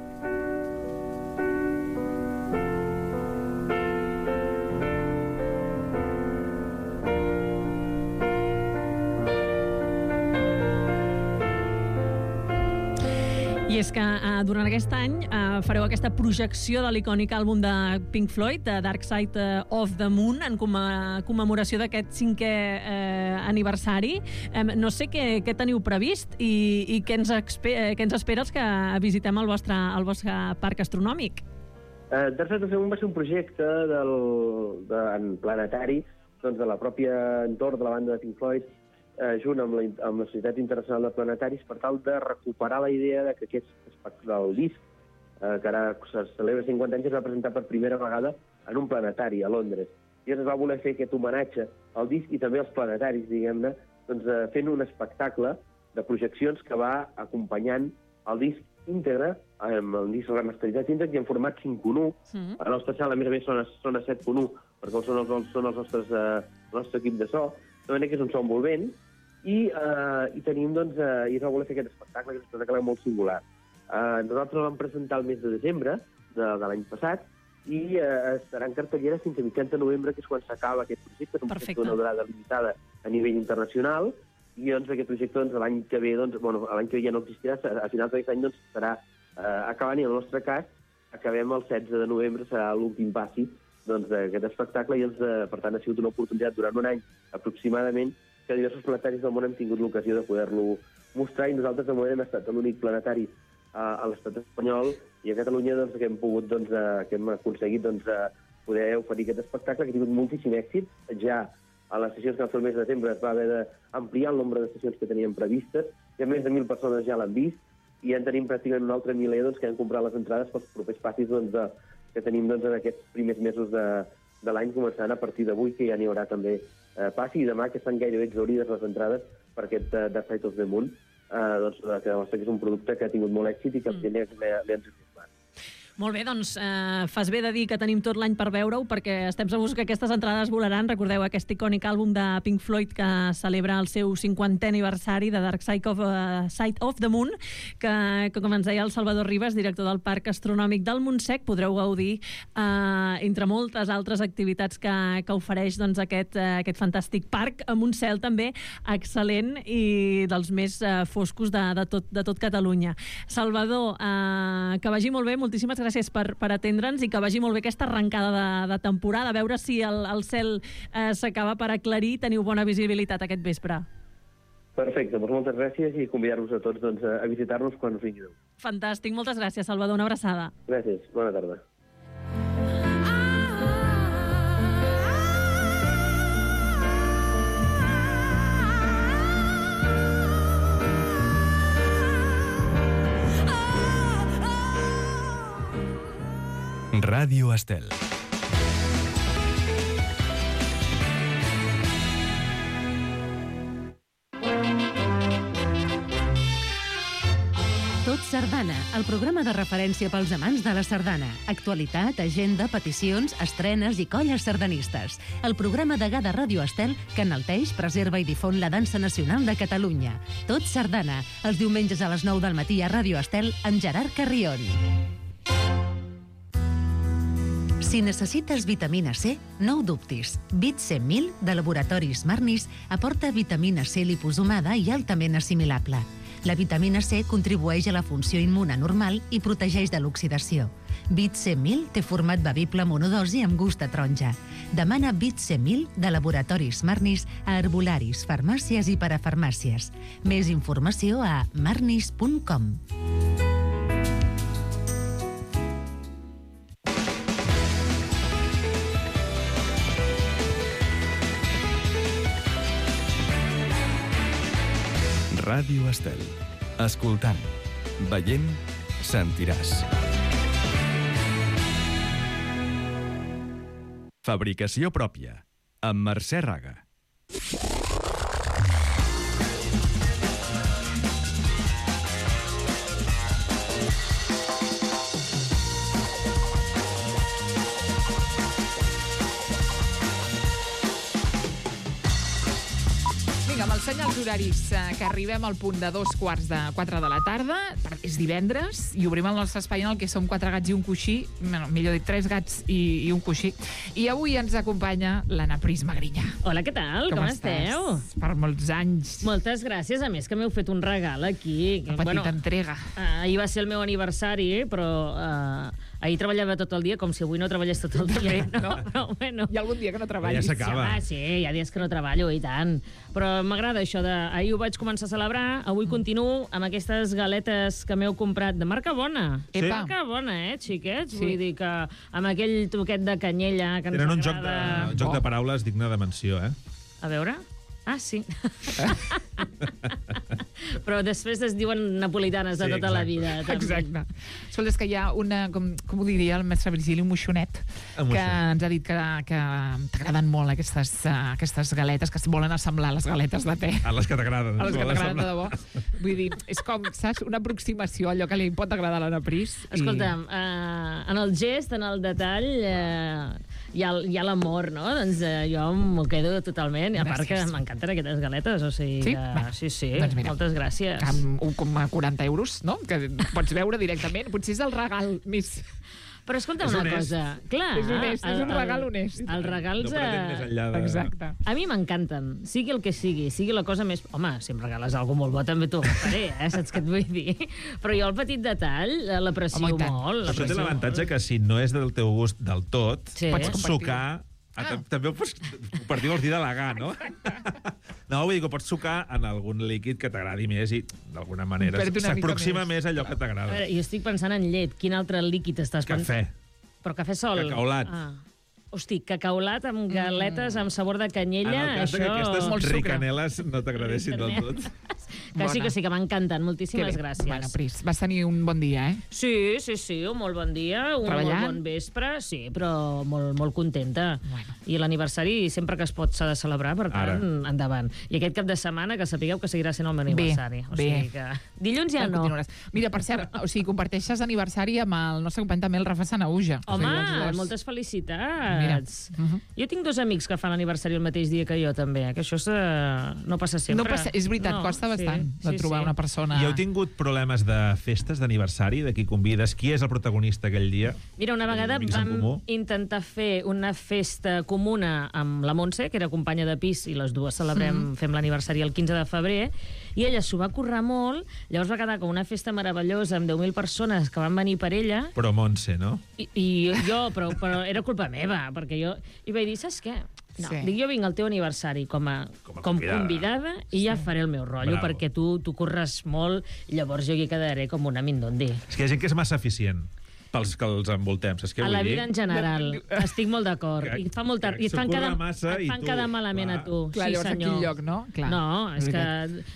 I és que durant aquest any fareu aquesta projecció de l'icònic àlbum de Pink Floyd, de Dark Side of the Moon, en commemoració d'aquest 5è aniversari. No sé què teniu previst i què ens espera els que visitem el vostre parc astronòmic. Dark Side of the Moon va ser un projecte en planetari doncs, de la pròpia entorn de la banda de Pink Floyd, junt amb la Societat Internacional de Planetaris, per tal de recuperar la idea de que el disc, que ara se celebra 50 anys, es va presentar per primera vegada en un planetari a Londres. I es va voler fer aquest homenatge al disc i també als planetaris, diguem-ne, doncs, fent un espectacle de projeccions que va acompanyant el disc íntegre, amb el disc remasteritzat íntegre i en format 5.1. A la nostra sala, a més a més, són a 7.1, perquè són el nostre equip de so, de manera que és un so envolvent, i tenim, doncs, i es va voler fer aquest espectacle, que és un espectacle molt singular. Nosaltres el vam presentar el mes de desembre de l'any passat, i estarà en cartellera fins a mitjans de novembre, que és quan s'acaba aquest projecte, és un projecte d'una durada limitada a nivell internacional, i doncs aquest projecte doncs, l'any que ve, doncs, bueno, l'any que ve ja no existirà, a finals d'aquest any doncs, estarà acabant, i en el nostre cas acabem el 16 de novembre, serà l'últim passi doncs, d'aquest espectacle, i per tant ha sigut una oportunitat durant un any aproximadament que diversos planetaris del món hem tingut l'ocasió de poder-lo mostrar, i nosaltres de moment hem estat l'únic planetari a l'estat espanyol i a Catalunya doncs, que hem pogut, doncs, que hem aconseguit doncs, poder oferir aquest espectacle, que ha tingut moltíssim èxit. Ja a les sessions que vam fer el mes de desembre es va haver d'ampliar el nombre de sessions que teníem previstes, i més de 1.000 persones ja l'han vist, i en tenim pràcticament un altre miler doncs, que han comprat les entrades pels propers passis doncs, que tenim doncs, en aquests primers mesos de l'any, començant a partir d'avui, que ja n'hi haurà també passi, i demà, que estan gairebé exhaurides les entrades per aquest Dark Side of the Moon, doncs, que demostra que és un producte que ha tingut molt èxit i que l'ha entusiasmat. Molt bé, doncs fas bé de dir que tenim tot l'any per veure-ho, perquè estem segurs que aquestes entrades volaran. Recordeu aquest icònic àlbum de Pink Floyd que celebra el seu 50è aniversari, de Dark Side of the Moon, que com ens deia el Salvador Ribas, director del Parc Astronòmic del Montsec, podreu gaudir entre moltes altres activitats que ofereix doncs, aquest fantàstic parc, amb un cel també excel·lent i dels més foscos de tot Catalunya. Salvador, que vagi molt bé, moltíssimes gràcies per atendre'ns, i que vagi molt bé aquesta arrencada de temporada, a veure si el cel s'acaba per aclarir i teniu bona visibilitat aquest vespre. Perfecte, doncs moltes gràcies, i convidar-vos a tots doncs, a visitar-nos quan us vingui. Fantàstic, moltes gràcies, Salvador, una abraçada. Gràcies, bona tarda. Ràdio Estel. Tot Sardana, el programa de referència pels amants de la sardana. Actualitat, agenda, peticions, estrenes i colles sardanistes. El programa degà de Ràdio Estel que enalteix, preserva i difon la dansa nacional de Catalunya. Tot Sardana, els diumenges a les 9 del matí a Ràdio Estel amb Gerard Carrion. Si necessites vitamina C, no ho dubtis. Vit C1000 de Laboratoris Marnis aporta vitamina C liposomada i altament assimilable. La vitamina C contribueix a la funció immune normal i protegeix de l'oxidació. Vit C1000 té format bevible monodosi amb gust a taronja. Demana Bit C1000 de Laboratoris Marnis a herbolaris, farmàcies i parafarmàcies. Més informació a marnis.com. Ràdio Estel. Escoltant, veient, sentiràs. Fabricació pròpia, amb Mercè Raga. Vinga, amb els senyals horaris que arribem al punt de 3:45 de la tarda, és divendres, i obrim el nostre espai en el que som 4 gats i un coixí, millor dit, 3 gats i un coixí. I avui ens acompanya l'Anna Pris Magrinyà. Hola, què tal? Com esteu? Per molts anys. Moltes gràcies, a més que m'heu fet un regal aquí. Una petita entrega. Ahir va ser el meu aniversari, però ahir treballava tot el dia, com si avui no treballés tot el dia. No? Bueno. Hi ha algun dia que no treballis? Ja s'acaba. Sí, hi ha dies que no treballo, i tant. Però m'agrada això de... Ahir ho vaig començar a celebrar, avui continuo amb aquestes galetes que m'heu comprat de marca bona. Sí? Marca bona, xiquets? Vull dir que amb aquell toquet de canyella que ens Tenen agrada... un joc de paraules digne de menció, eh? A veure... Ah, sí. Però després es diuen napolitanes de tota la vida. També. Exacte. Escolta, és que hi ha una, com ho diria el mestre Virgili, un moixonet, que ens ha dit que t'agraden molt aquestes galetes, que es volen assemblar les galetes de te. A les que t'agraden. A les que t'agraden de debò. Vull dir, és com, saps, una aproximació a allò que li pot agradar a l'Anna Pris. Escolta'm, en el gest, en el detall, hi ha l'amor, no? Doncs jo m'ho quedo totalment. A part que m'encanten aquestes galetes, o sigui... Sí? Sí, doncs mira, moltes gràcies. Amb 1,40 €, no? Que pots veure directament. Potser és el regal més... Però escolta'm una cosa. Clar, és honest, és un regal honest. Els regals... No pretén més enllà de... Exacte. A mi m'encanten, sigui el que sigui la cosa més... Home, si em regales alguna molt bo també t'ho agafaré, saps què et vull dir? Però jo el petit detall l'aprecio molt. Això té l'avantatge que si no és del teu gust del tot, pots sucar... També ho pots compartir, vols dir delegar, no? No, vull dir que pots sucar en algun líquid que t'agradi més i, d'alguna manera, s'aproxima més a allò que t'agrada. Jo estic pensant en llet. Quin altre líquid estàs pensant? Cafè. Però cafè sol? Cacaulat. Hosti, cacaulat amb galetes amb sabor de canyella, en el cas que aquestes ricaneles no t'agradessin del tot. Que sí, que m'encanten. Moltíssimes gràcies. Bueno, Pris, vas tenir un bon dia, eh? Sí, un molt bon dia, un molt bon vespre, sí, però molt contenta. I l'aniversari sempre que es pot s'ha de celebrar, per tant, endavant. I aquest cap de setmana que sapigueu que seguirà sent el meu aniversari. O sigui que... Dilluns ja no. Mira, per cert, o sigui, comparteixes aniversari amb el nostre company també, el Rafa Sanahuja. Home, moltes felicitats. Jo tinc 2 amics que fan l'aniversari el mateix dia que jo, també, que això no passa sempre. És veritat, costa bastant de trobar una persona... I heu tingut problemes de festes d'aniversari, de qui convides? Qui és el protagonista aquell dia? Mira, una vegada vam intentar fer una festa comuna amb la Montse, que era companya de pis, i les dues fem l'aniversari el 15 de febrer, i ella s'ho va currar molt, llavors va quedar com una festa meravellosa amb 10.000 persones que van venir per ella. Però Montse, no? I jo, però era culpa meva, perquè jo... I vaig dir, saps què? No, dic, jo vinc al teu aniversari com convidada i ja faré el meu rotllo, perquè tu curres molt i llavors jo hi quedaré com una mindondi. És que hi ha gent que és massa eficient pels que els envoltem, saps què vull dir? A la vida en general, estic molt d'acord. I et fan quedar malament a tu. Clar, llavors a quin lloc, no? No, és que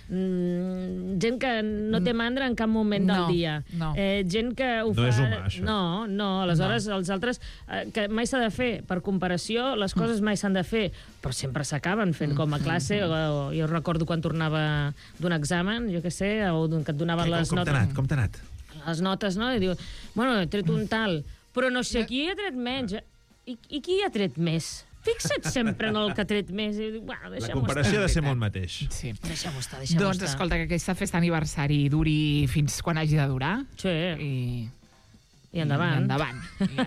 gent que no té mandra en cap moment del dia. Gent que ho fa... No és humà, això. No, aleshores els altres... que mai s'ha de fer, per comparació, les coses mai s'han de fer, però sempre s'acaben fent com a classe. Jo recordo quan tornava d'un examen, jo què sé, o que et donaven les notes... Com t'ha anat? Les notes, no? I diu, bueno, he tret un tal, però no sé, qui ha tret menys? I qui ha tret més? Fixa't sempre en el que ha tret més. La comparació ha de ser molt mateix. Deixem-ho estar. Doncs escolta, que aquesta festa aniversari duri fins quan hagi de durar. Sí. I I endavant. I endavant.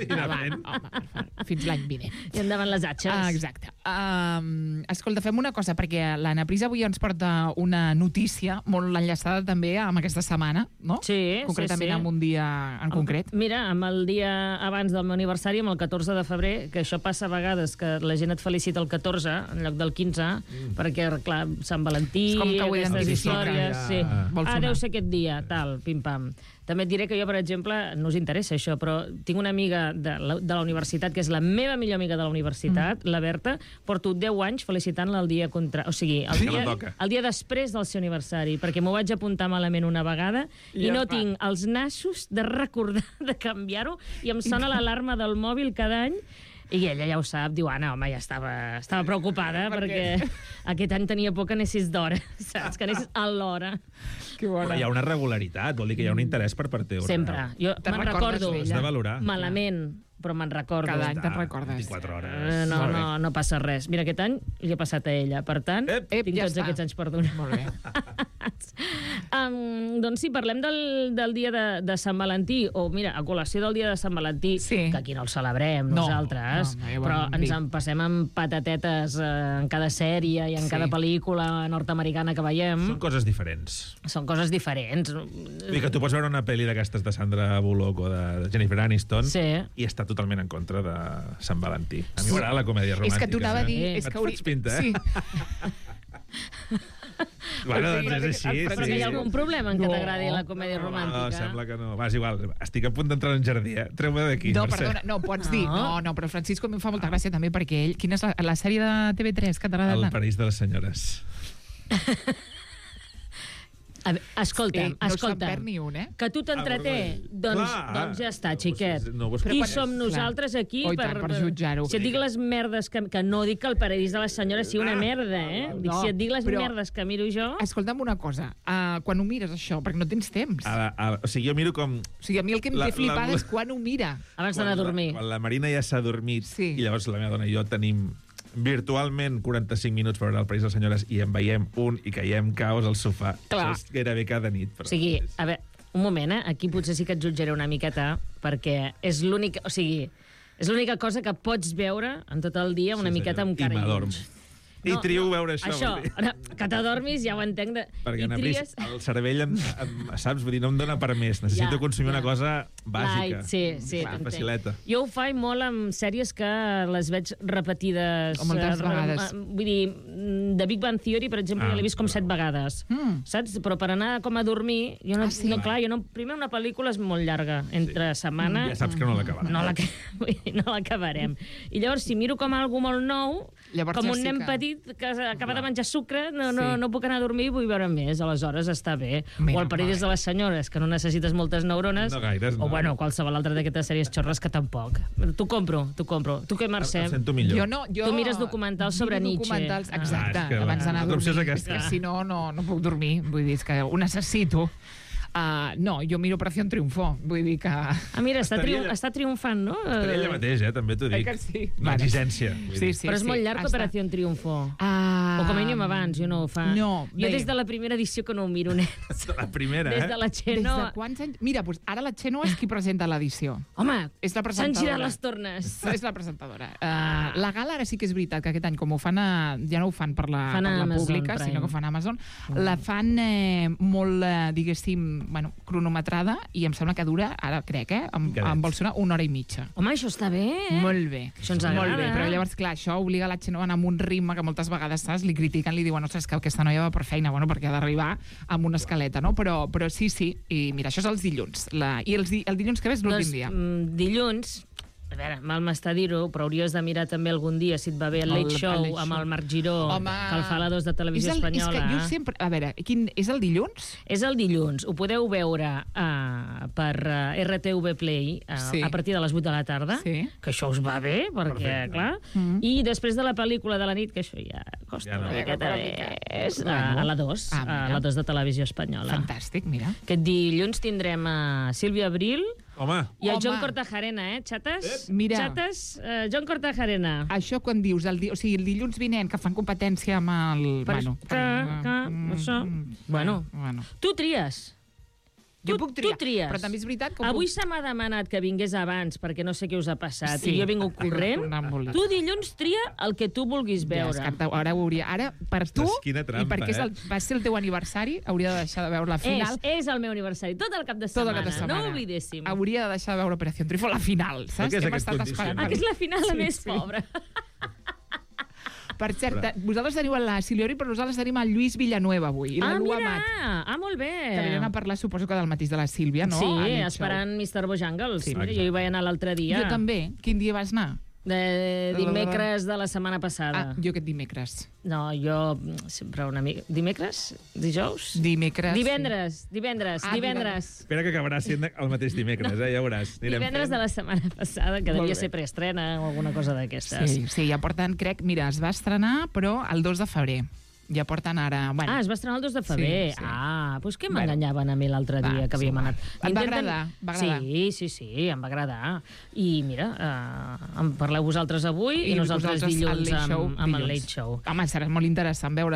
Fins l'any vinent. I endavant les atxes. Exacte. Escolta, fem una cosa, perquè l'Anna Pris avui ens porta una notícia molt enllaçada també amb aquesta setmana, no? Sí, concretament amb un dia en concret. Mira, amb el dia abans del meu aniversari, amb el 14 de febrer, que això passa a vegades, que la gent et felicita el 14 en lloc del 15, perquè, clar, Sant Valentí, aquestes històries... Sí. Deu ser aquest dia, tal, pim-pam. També et diré que jo, per exemple, no us interessa això, però tinc una amiga de la universitat, que és la meva millor amiga de la universitat, la Berta, porto 10 anys felicitant-la el dia contra... O sigui, el dia després del seu aniversari, perquè m'ho vaig apuntar malament una vegada i no tinc els nassos de recordar de canviar-ho i em sona l'alarma del mòbil cada any. I ella ja ho sap, diu, Anna, home, ja estava preocupada perquè aquest any tenia por que anessis d'hora, saps? Que anessis a l'hora. Però hi ha una regularitat, vol dir que hi ha un interès per part teva. Sempre. Jo me'n recordo malament, però me'n recordo. Cada any te'n recordes. 24 hores. No passa res. Mira, aquest any li ha passat a ella. Per tant, tinc tots aquests anys per donar. Molt bé. Doncs sí, parlem del dia de Sant Valentí, o mira, a col·lació del dia de Sant Valentí, que aquí no el celebrem nosaltres, però ens en passem amb patatetes en cada sèrie i en cada pel·lícula nord-americana que veiem. Són coses diferents. Són coses diferents. I que tu pots veure una pel·li d'aquestes de Sandra Bullock o de Jennifer Aniston i està totalment en contra de Sant Valentí. A mi m'agrada la comèdia romàntica. És que t'ho anava a dir... Et faig pinta, eh? Bueno, doncs és així. Però que hi ha algun problema en que t'agradi la comèdia romàntica? No, sembla que no. Va, és igual. Estic a punt d'entrar en jardí, eh? Treu-me d'aquí. No, perdona, no, pots dir. No, però Francisco a mi em fa molta gràcia també, perquè ell... Quina és la sèrie de TV3 que t'agrada? El París de les senyores. Escolta'm, no se'n perd ni un, que tu t'entreté, doncs ja està, xiquet. Qui som nosaltres aquí per jutjar-ho? Si et dic les merdes que no dic que el Paradís de les senyores sigui una merda, Dic, si et dic les merdes que miro jo... Escolta'm una cosa, quan ho mires això, perquè no tens temps. O sigui, jo miro com... O sigui, a mi el que em té flipada és quan ho mira. Abans d'anar a dormir. Quan la Marina ja s'ha dormit i llavors la meva dona i jo tenim virtualment 45 minuts per veure el País de les senyores i en veiem un i caiem caos al sofà. Això és gairebé cada nit. O sigui, a veure, un moment, aquí potser sí que et jutjaré una miqueta, perquè és l'única... O sigui, és l'única cosa que pots veure en tot el dia una miqueta amb cara i ulls. I trio veure això. Que t'adormis, ja ho entenc. Perquè el cervell, saps? Vull dir, no em dona per més. Necessito consumir una cosa bàsica. Sí, facileta. Jo ho faig molt amb sèries que les veig repetides. O moltes vegades. Vull dir, The Big Bang Theory, per exemple, ja l'he vist com 7 vegades. Saps? Però per anar com a dormir... Primer, una pel·lícula és molt llarga. Entre setmana... Ja saps que no l'acabarem. No l'acabarem. I llavors, si miro com algú molt nou, com un nen petit que acaba de menjar sucre, no puc anar a dormir i vull veure més, aleshores està bé. O el Paradís de les senyores, que no necessites moltes neurones, o bueno, qualsevol altra d'aquestes sèries xorres que tampoc. T'ho compro. Tu què, Mercè? Em sento millor. Tu mires documentals sobre Nietzsche. Exacte, abans d'anar a dormir. És que si no, no puc dormir. Vull dir, és que ho necessito. No, jo miro Operació Triunfo. Vull dir que... Mira, està triomfant, no? Estaria ella mateix, també t'ho dic. L'exigència. Però és molt llarg Operació Triunfo. O com a mínim abans, jo no ho fa. Jo des de la primera edició que no ho miro, nens. La primera, Des de la Xeno. Des de quants anys? Mira, ara la Xeno és qui presenta l'edició. Home, és la presentadora. s'han girat les tornes. És la presentadora. La gala ara sí que és veritat que aquest any, com ho fan ja no ho fan per la pública, sinó que ho fan a Amazon, la fan molt, diguéssim, cronometrada, i em sembla que dura, ara crec, em vol sonar 1 hora i mitja. Home, això està bé, Molt bé. Això ens agrada. Molt bé, però llavors, clar, això obliga la Xeno a anar amb un ritme que moltes vegades, saps, li critiquen, li diuen, ostres, que aquesta noia va per feina, perquè ha d'arribar amb una escaleta, no? Però sí, i mira, això és els dilluns. I el dilluns que ve és l'últim dia. Dilluns... A veure, mal m'està dir-ho, però hauries de mirar també algun dia, si et va bé, el Late Show amb el Marc Giró, que el fa la 2 de Televisió Espanyola. És que jo sempre... A veure, és el dilluns? És el dilluns. Ho podeu veure per RTV Play a partir de les 8 de la tarda, que això us va bé, perquè, clar... I després de la pel·lícula de la nit, que això ja costa una miqueta més, a la 2, a la 2 de Televisió Espanyola. Fantàstic, mira. Aquest dilluns tindrem a Sílvia Abril, i el John Cortajarena, xates? Mira. Xates, John Cortajarena. Això quan dius, el dilluns vinent, que fan competència amb el... Això. Bueno, tu tries. Jo puc triar. Tu tries. Però també és veritat que... Avui se m'ha demanat que vingués abans perquè no sé què us ha passat i jo he vingut corrent. Tu dilluns tria el que tu vulguis veure. Ara ho hauria... Ara, per tu, quina trampa, i perquè va ser el teu aniversari, hauria de deixar de veure la final. És el meu aniversari, tot el cap de setmana. No ho oblidéssim. Hauria de deixar de veure Operació Trifo, la final, saps? Què és aquesta condició? Que és la final la més pobra. Per cert, vosaltres teniu la Siliori, però nosaltres tenim el Lluís Villanueva avui. Mira! Molt bé! Que venen a parlar, suposo que del mateix de la Sílvia, no? Sí, esperant Mr. Bojangles. Jo hi vaig anar l'altre dia. Jo també. Quin dia vas anar? Dimecres de la setmana passada. Jo aquest dimecres. No, jo sempre una mica... Dimecres? Dijous? Dimecres. Divendres. Espera que acabarà sent el mateix dimecres, ja veuràs. Divendres de la setmana passada, que devia ser preestrena o alguna cosa d'aquestes. Sí, ja porten, crec... Mira, es va estrenar, però el 2 de febrer. Ja porten ara... Bueno. Es va estrenar el 2 de febrer. Sí. Doncs què m'enganyaven a mi l'altre dia que havíem anat? Et va agradar? Sí, em va agradar. I mira, en parleu vosaltres avui i nosaltres dilluns amb el Late Show. Home, serà molt interessant veure...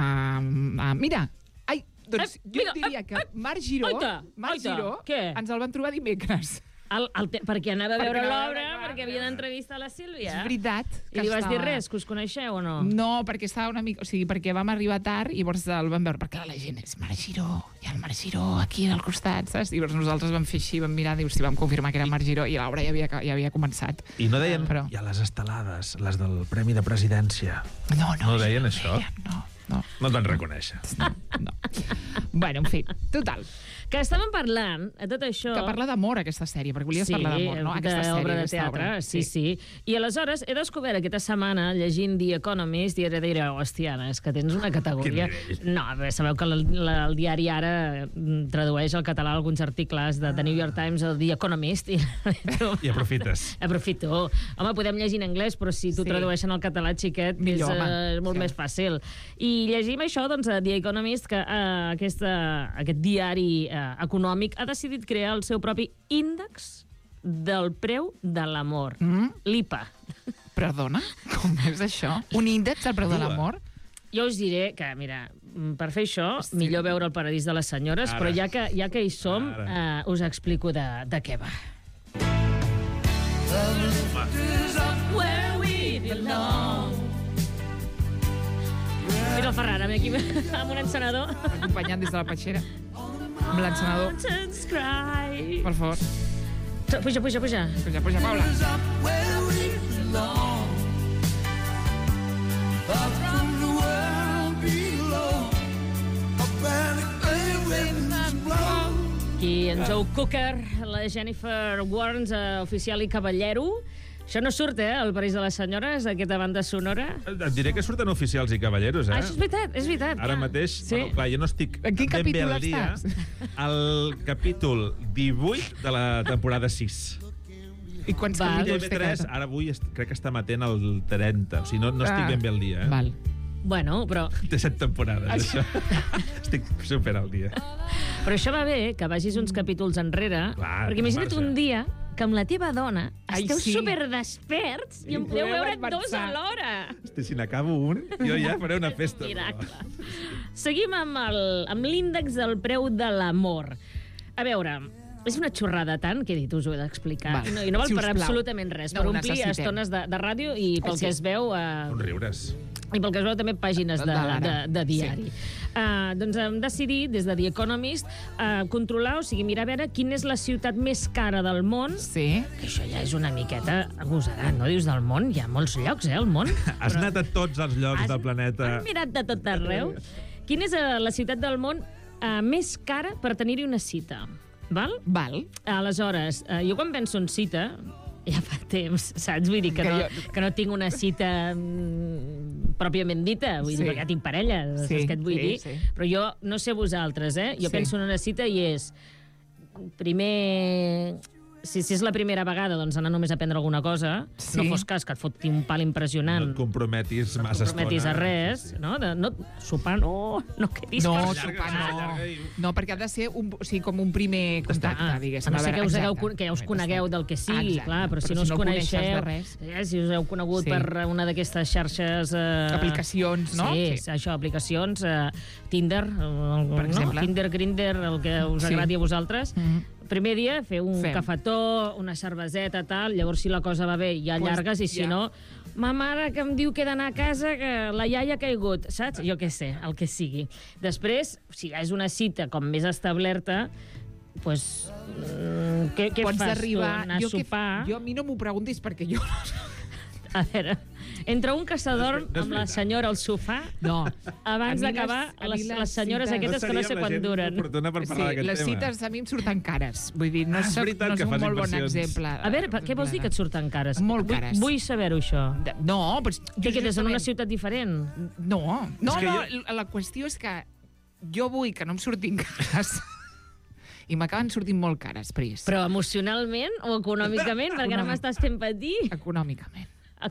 Mira! Doncs jo diria que Marc Giró ens el van trobar dimecres. Perquè anava a veure l'obra, perquè havia d'entrevistar la Sílvia. És veritat. I li vas dir res, que us coneixeu o no? No, perquè estava una mica... O sigui, perquè vam arribar tard i llavors el vam veure. Perquè la gent és Marc Giró, hi ha el Marc Giró aquí al costat, saps? I llavors nosaltres vam fer així, vam mirar, dius, si vam confirmar que era Marc Giró i l'obra ja havia començat. I no deien, hi ha les estelades, les del Premi de Presidència. No deien això? No et van reconèixer. No. Bueno, en fi, total. Que estàvem parlant, a tot això... Que parla d'amor, aquesta sèrie, perquè volies parlar d'amor, no? D'obra de teatre, sí. I aleshores he descobert aquesta setmana, llegint The Economist, i ara diré, hòstia, és que tens una categoria... No, sabeu que el diari ara tradueix al català alguns articles de The New York Times o The Economist. I aprofites. Aprofito. Home, podem llegir en anglès, però si t'ho tradueixen al català, xiquet, és molt més fàcil. I llegim això, doncs, a The Economist, que aquest diari econòmic ha decidit crear el seu propi índex del preu de l'amor. L'IPA. Perdona? Com és això? Un índex del preu de l'amor? Jo us diré que, mira, per fer això, millor veure El paradís de les senyores, però ja que hi som, us explico de què va. Mira el Ferran, aquí amb un encenedor. Acompanyant des de la petxera. Amb l'encenedor. Per favor. Puja. Puja, Paula. Aquí en Joe Cooker, la Jennifer Warnes, oficial i cavallero. Això no surt, al París de les Senyores, aquesta banda sonora? Et diré que surten oficials i cavalleros, Això és veritat. Ara mateix, clar, jo no estic ben bé al dia. Al capítol 18 de la temporada 6. I quants capítols té cada? Ara avui crec que està matent el 30, o sigui, no estic ben bé al dia. Val. Bueno, però... Té 7 temporades, això. Estic super al dia. Però això va bé, que vagis uns capítols enrere, perquè imagina't un dia que amb la teva dona esteu superdesperts i em podeu veure 2 alhora. Hosti, si n'acabo un, jo ja faré una festa. Miracle. Seguim amb l'índex del preu de l'amor. A veure, és una xorrada tant que he dit, us ho he d'explicar. I no val per absolutament res, per omplir estones de ràdio i pel que es veu... Uns riures. I pel que es veu també pàgines de diari. Doncs hem decidit, des de The Economist, controlar, o sigui, mirar a veure quina és la ciutat més cara del món. Sí. Que això ja és una miqueta agosarat, no? Dius del món, hi ha molts llocs, al món. Has anat a tots els llocs del planeta. Has mirat de tot arreu. Quina és la ciutat del món més cara per tenir-hi una cita? Val? Aleshores, jo quan penso en cita, ja fa temps, saps? Vull dir que no tinc una cita pròpiament dita, vull dir, perquè ja tinc parella, saps què et vull dir? Però jo, no sé vosaltres, jo penso en una cita i és primer si és la primera vegada, doncs anar només a prendre alguna cosa, no fos cas que et foti un pal impressionant. No et comprometis massa estona. No et comprometis a res, no? Sopar no quedis no, per sopar no. No, perquè ha de ser com un primer contacte, diguéssim. A no ser que ja us conegueu del que sigui, clar, però si no us coneixeu, si us heu conegut per una d'aquestes xarxes... Aplicacions, no? Sí, això, aplicacions, Tinder, per exemple. Tinder, Grindr, el que us agradi a vosaltres. Primer dia, fer un cafetó, una cerveseta, tal, llavors si la cosa va bé ja allargues i si no, ma mare que em diu que he d'anar a casa, que la iaia ha caigut, saps? Jo què sé, el que sigui. Després, si és una cita com més establerta, doncs què fas tu? Anar a sopar? Jo a mi no m'ho preguntis perquè jo... A veure, entre un caçador amb la senyora al sofà, abans d'acabar, les senyores aquestes que no sé quan duren. Les cites a mi em surten cares. Vull dir, no és un molt bon exemple. A veure, què vols dir que et surten cares? Molt cares. Vull saber-ho, això. No, però... Que és en una ciutat diferent? No, la qüestió és que jo vull que no em surtin cares... I m'acaben sortint molt cares, Pris. Però emocionalment o econòmicament? Perquè ara m'estàs fent patir. Econòmicament.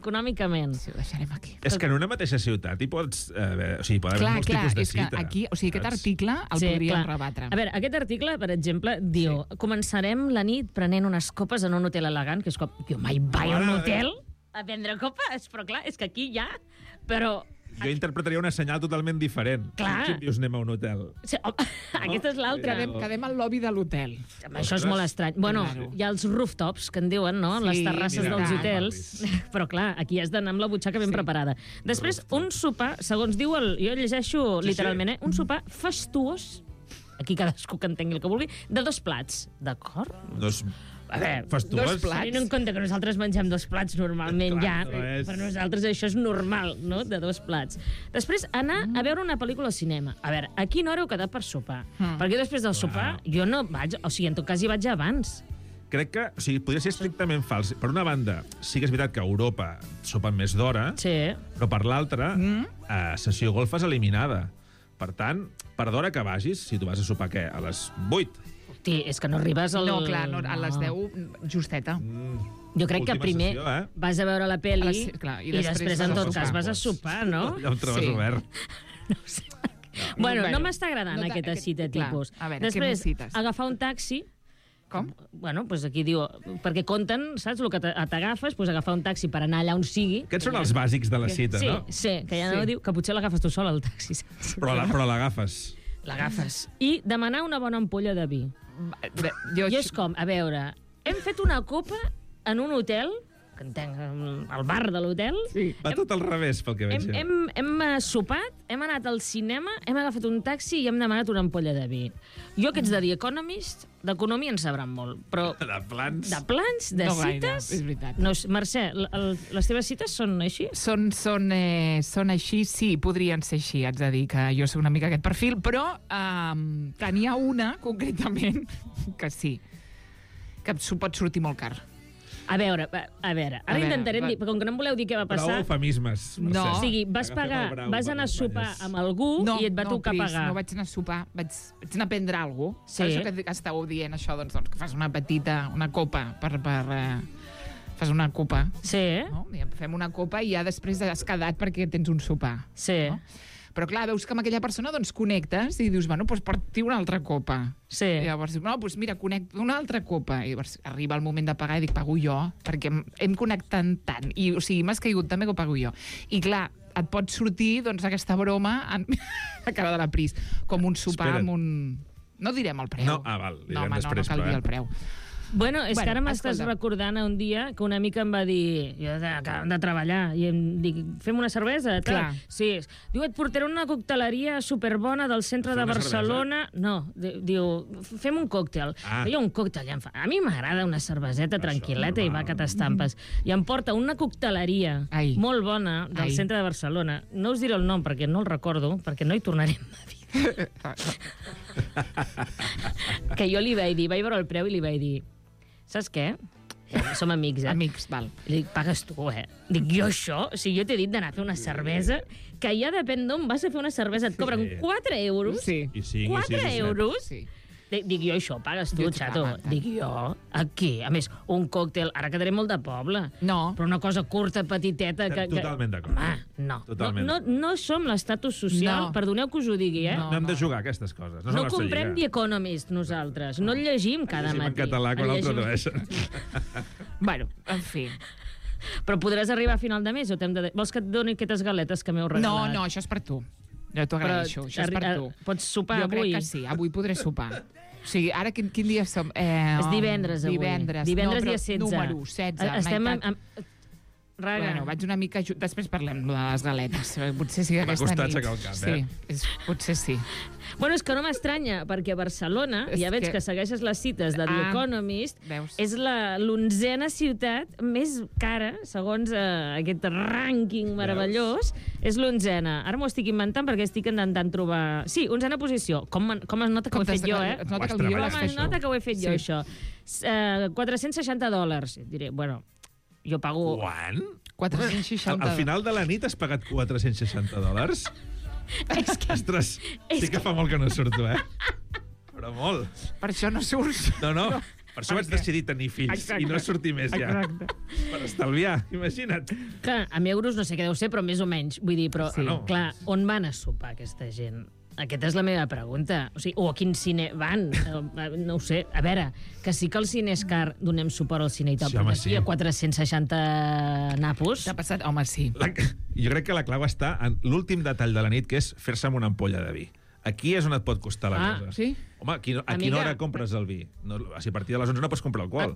Sí, ho deixarem aquí. És que en una mateixa ciutat hi pots... o sigui, pot haver molts tipus de cita. Aquí, o sigui, aquest article el podríem rebatre. A veure, aquest article, per exemple, diu començarem la nit prenent unes copes en un hotel elegant, que és com... Jo mai vaig a un hotel a prendre copes, però clar, és que aquí ja... Però... Jo interpretaria una senyal totalment diferent. Clar. Si dius anem a un hotel. Sí, aquesta és l'altra. Quedem al lobby de l'hotel. Això és molt estrany. Bueno, hi ha els rooftops, que en diuen, no? Les terrasses dels hotels. Però clar, aquí has d'anar amb la butxaca ben preparada. Després, un sopar, segons diu jo llegeixo literalment, un sopar fastuós, aquí cadascú que entengui el que vulgui, de 2 plats. D'acord? A veure, 2 plats. Tenint en compte que nosaltres mengem 2 plats normalment per nosaltres això és normal, no?, de 2 plats. Després, anar a veure una pel·lícula al cinema. A veure, a quina hora heu quedat per sopar? Perquè després del sopar jo no vaig... O sigui, en tot cas hi vaig abans. Crec que, o sigui, podria ser estrictament fals. Per una banda, sí que és veritat que a Europa sopen més d'hora, però per l'altra, sessió golf és eliminada. Per tant, per d'hora que vagis, si tu vas a sopar, què? A les 8? Hosti, és que no arribes al... No, clar, a les 10, justeta. Jo crec que primer vas a veure la pel·li i després, en tot cas, vas a sopar, no? Ja ho trobes obert. No sé. Bueno, no m'està agradant aquesta cita tipus. Després, agafar un taxi... Com? Bueno, doncs aquí diu... Perquè compten, saps, el que t'agafes, doncs agafar un taxi per anar allà on sigui... Aquests són els bàsics de la cita, no? Sí, que ja no diu que potser l'agafes tu sol, el taxi. Però l'agafes. L'agafes. I demanar una bona ampolla de vi. I és com, a veure, hem fet una copa en un hotel, que entenc, al bar de l'hotel. Va tot al revés, pel que veig. Hem sopat, hem anat al cinema, hem agafat un taxi i hem demanat una ampolla de vi. Jo que ets de The Economist, d'economia en sabran molt, però... De plans? De plans, de cites... És veritat. No, Mercè, les teves cites són així? Són així, sí, podrien ser així, haig de dir que jo soc una mica aquest perfil, però tenia una, concretament, que sí, que pot sortir molt car. A veure, ara intentarem dir, com que no em voleu dir què va passar... Prou eufemismes, Mercè. No. O sigui, vas anar a sopar amb algú i et va tocar pagar. No vaig anar a sopar, vaig anar a prendre alguna cosa. Sí. Això que estàveu dient, això, doncs que fas una copa fas una copa. Sí. No? Fem una copa i ja després has quedat perquè tens un sopar. Sí. No? Però clar, veus que amb aquella persona doncs connectes i dius, bueno, doncs porti una altra copa. Sí. I llavors dius, no, doncs mira, connecto una altra copa. I llavors arriba el moment de pagar i dic, pago jo, perquè hem connectat tant. I, o sigui, m'has caigut també que ho pago jo. I clar, et pot sortir doncs aquesta broma a cara de la Pris, com un sopar amb un... No direm el preu. No, val, direm després, no cal dir el preu. Bueno, és que ara m'estàs recordant un dia que una amica em va dir, jo acabem de treballar, i em dic, fem una cervesa? Clar. Sí. Diu, et portaré una cocteleria superbona del centre de Barcelona. No, diu, fem un còctel. Jo un còctel ja em fa... A mi m'agrada una cerveseta tranquil·leta i va que t'estampes. I em porta una cocteleria molt bona del centre de Barcelona. No us diré el nom perquè no el recordo, perquè no hi tornarem a dir. Que jo li vaig dir, vaig veure el preu i li vaig dir, saps què? Som amics, Amics, val. I dic, pagues tu, Dic, jo això? O sigui, jo t'he dit d'anar a fer una cervesa, que ja depèn d'on vas a fer una cervesa, et cobren 4 euros. Sí. 4 euros? Sí. Dic jo, això pagues tu, xato. Dic jo, aquí. A més, un còctel, ara quedaré molt de poble. No. Però una cosa curta, petiteta... Totalment d'acord. Home, no som l'estatus social, perdoneu que us ho digui, No hem de jugar a aquestes coses. No comprem The Economist, nosaltres. No el llegim cada matí. En català, quan el tradueixen. Bueno, en fi... Però podràs arribar a final de mes o vols que et doni aquestes galetes que m'heu regalat? No, això és per tu. Jo t'ho agraeixo, això és per tu. Pots sopar avui? Jo crec que sí, avui podré sopar. O sigui, ara quin dia som? És divendres, avui. Divendres dia 16. Número 16. Estem Raga. Bueno, vaig una mica... Després parlem de les galetes. Potser sí que aquesta nit... M'ha costat aixecar el cap, Sí, potser sí. Bueno, és que no m'estranya, perquè a Barcelona, ja veig que segueixes les cites de The Economist, és l'11a ciutat més cara, segons aquest rànquing meravellós, és l'11a. Ara m'ho estic inventant perquè estic intentant trobar... Sí, 11a posició. Com es nota que ho he fet jo, Com es nota que ho he fet jo, això. $460. Diré, bueno... Jo pago... Quan? 460. Al final de la nit has pagat $460? Ostres, sí que fa molt que no surto, Però molt. Per això no surts. No. Per això vaig decidir tenir fills i no sortir més ja. Per estalviar, imagina't. Clar, amb euros no sé què deu ser, però més o menys. Vull dir, però, clar, on van a sopar aquesta gent? Aquesta és la meva pregunta. O a quin cine van? No ho sé. A veure, que sí que el cine és car, donem suport al cine i tal, però aquí a 460 napos... T'ha passat? Home, sí. Jo crec que la clau està en l'últim detall de la nit, que és fer-se amb una ampolla de vi. Aquí és on et pot costar la cosa. Sí? Home, a quina hora compres el vi? A partir de les 11 no pots comprar alcohol.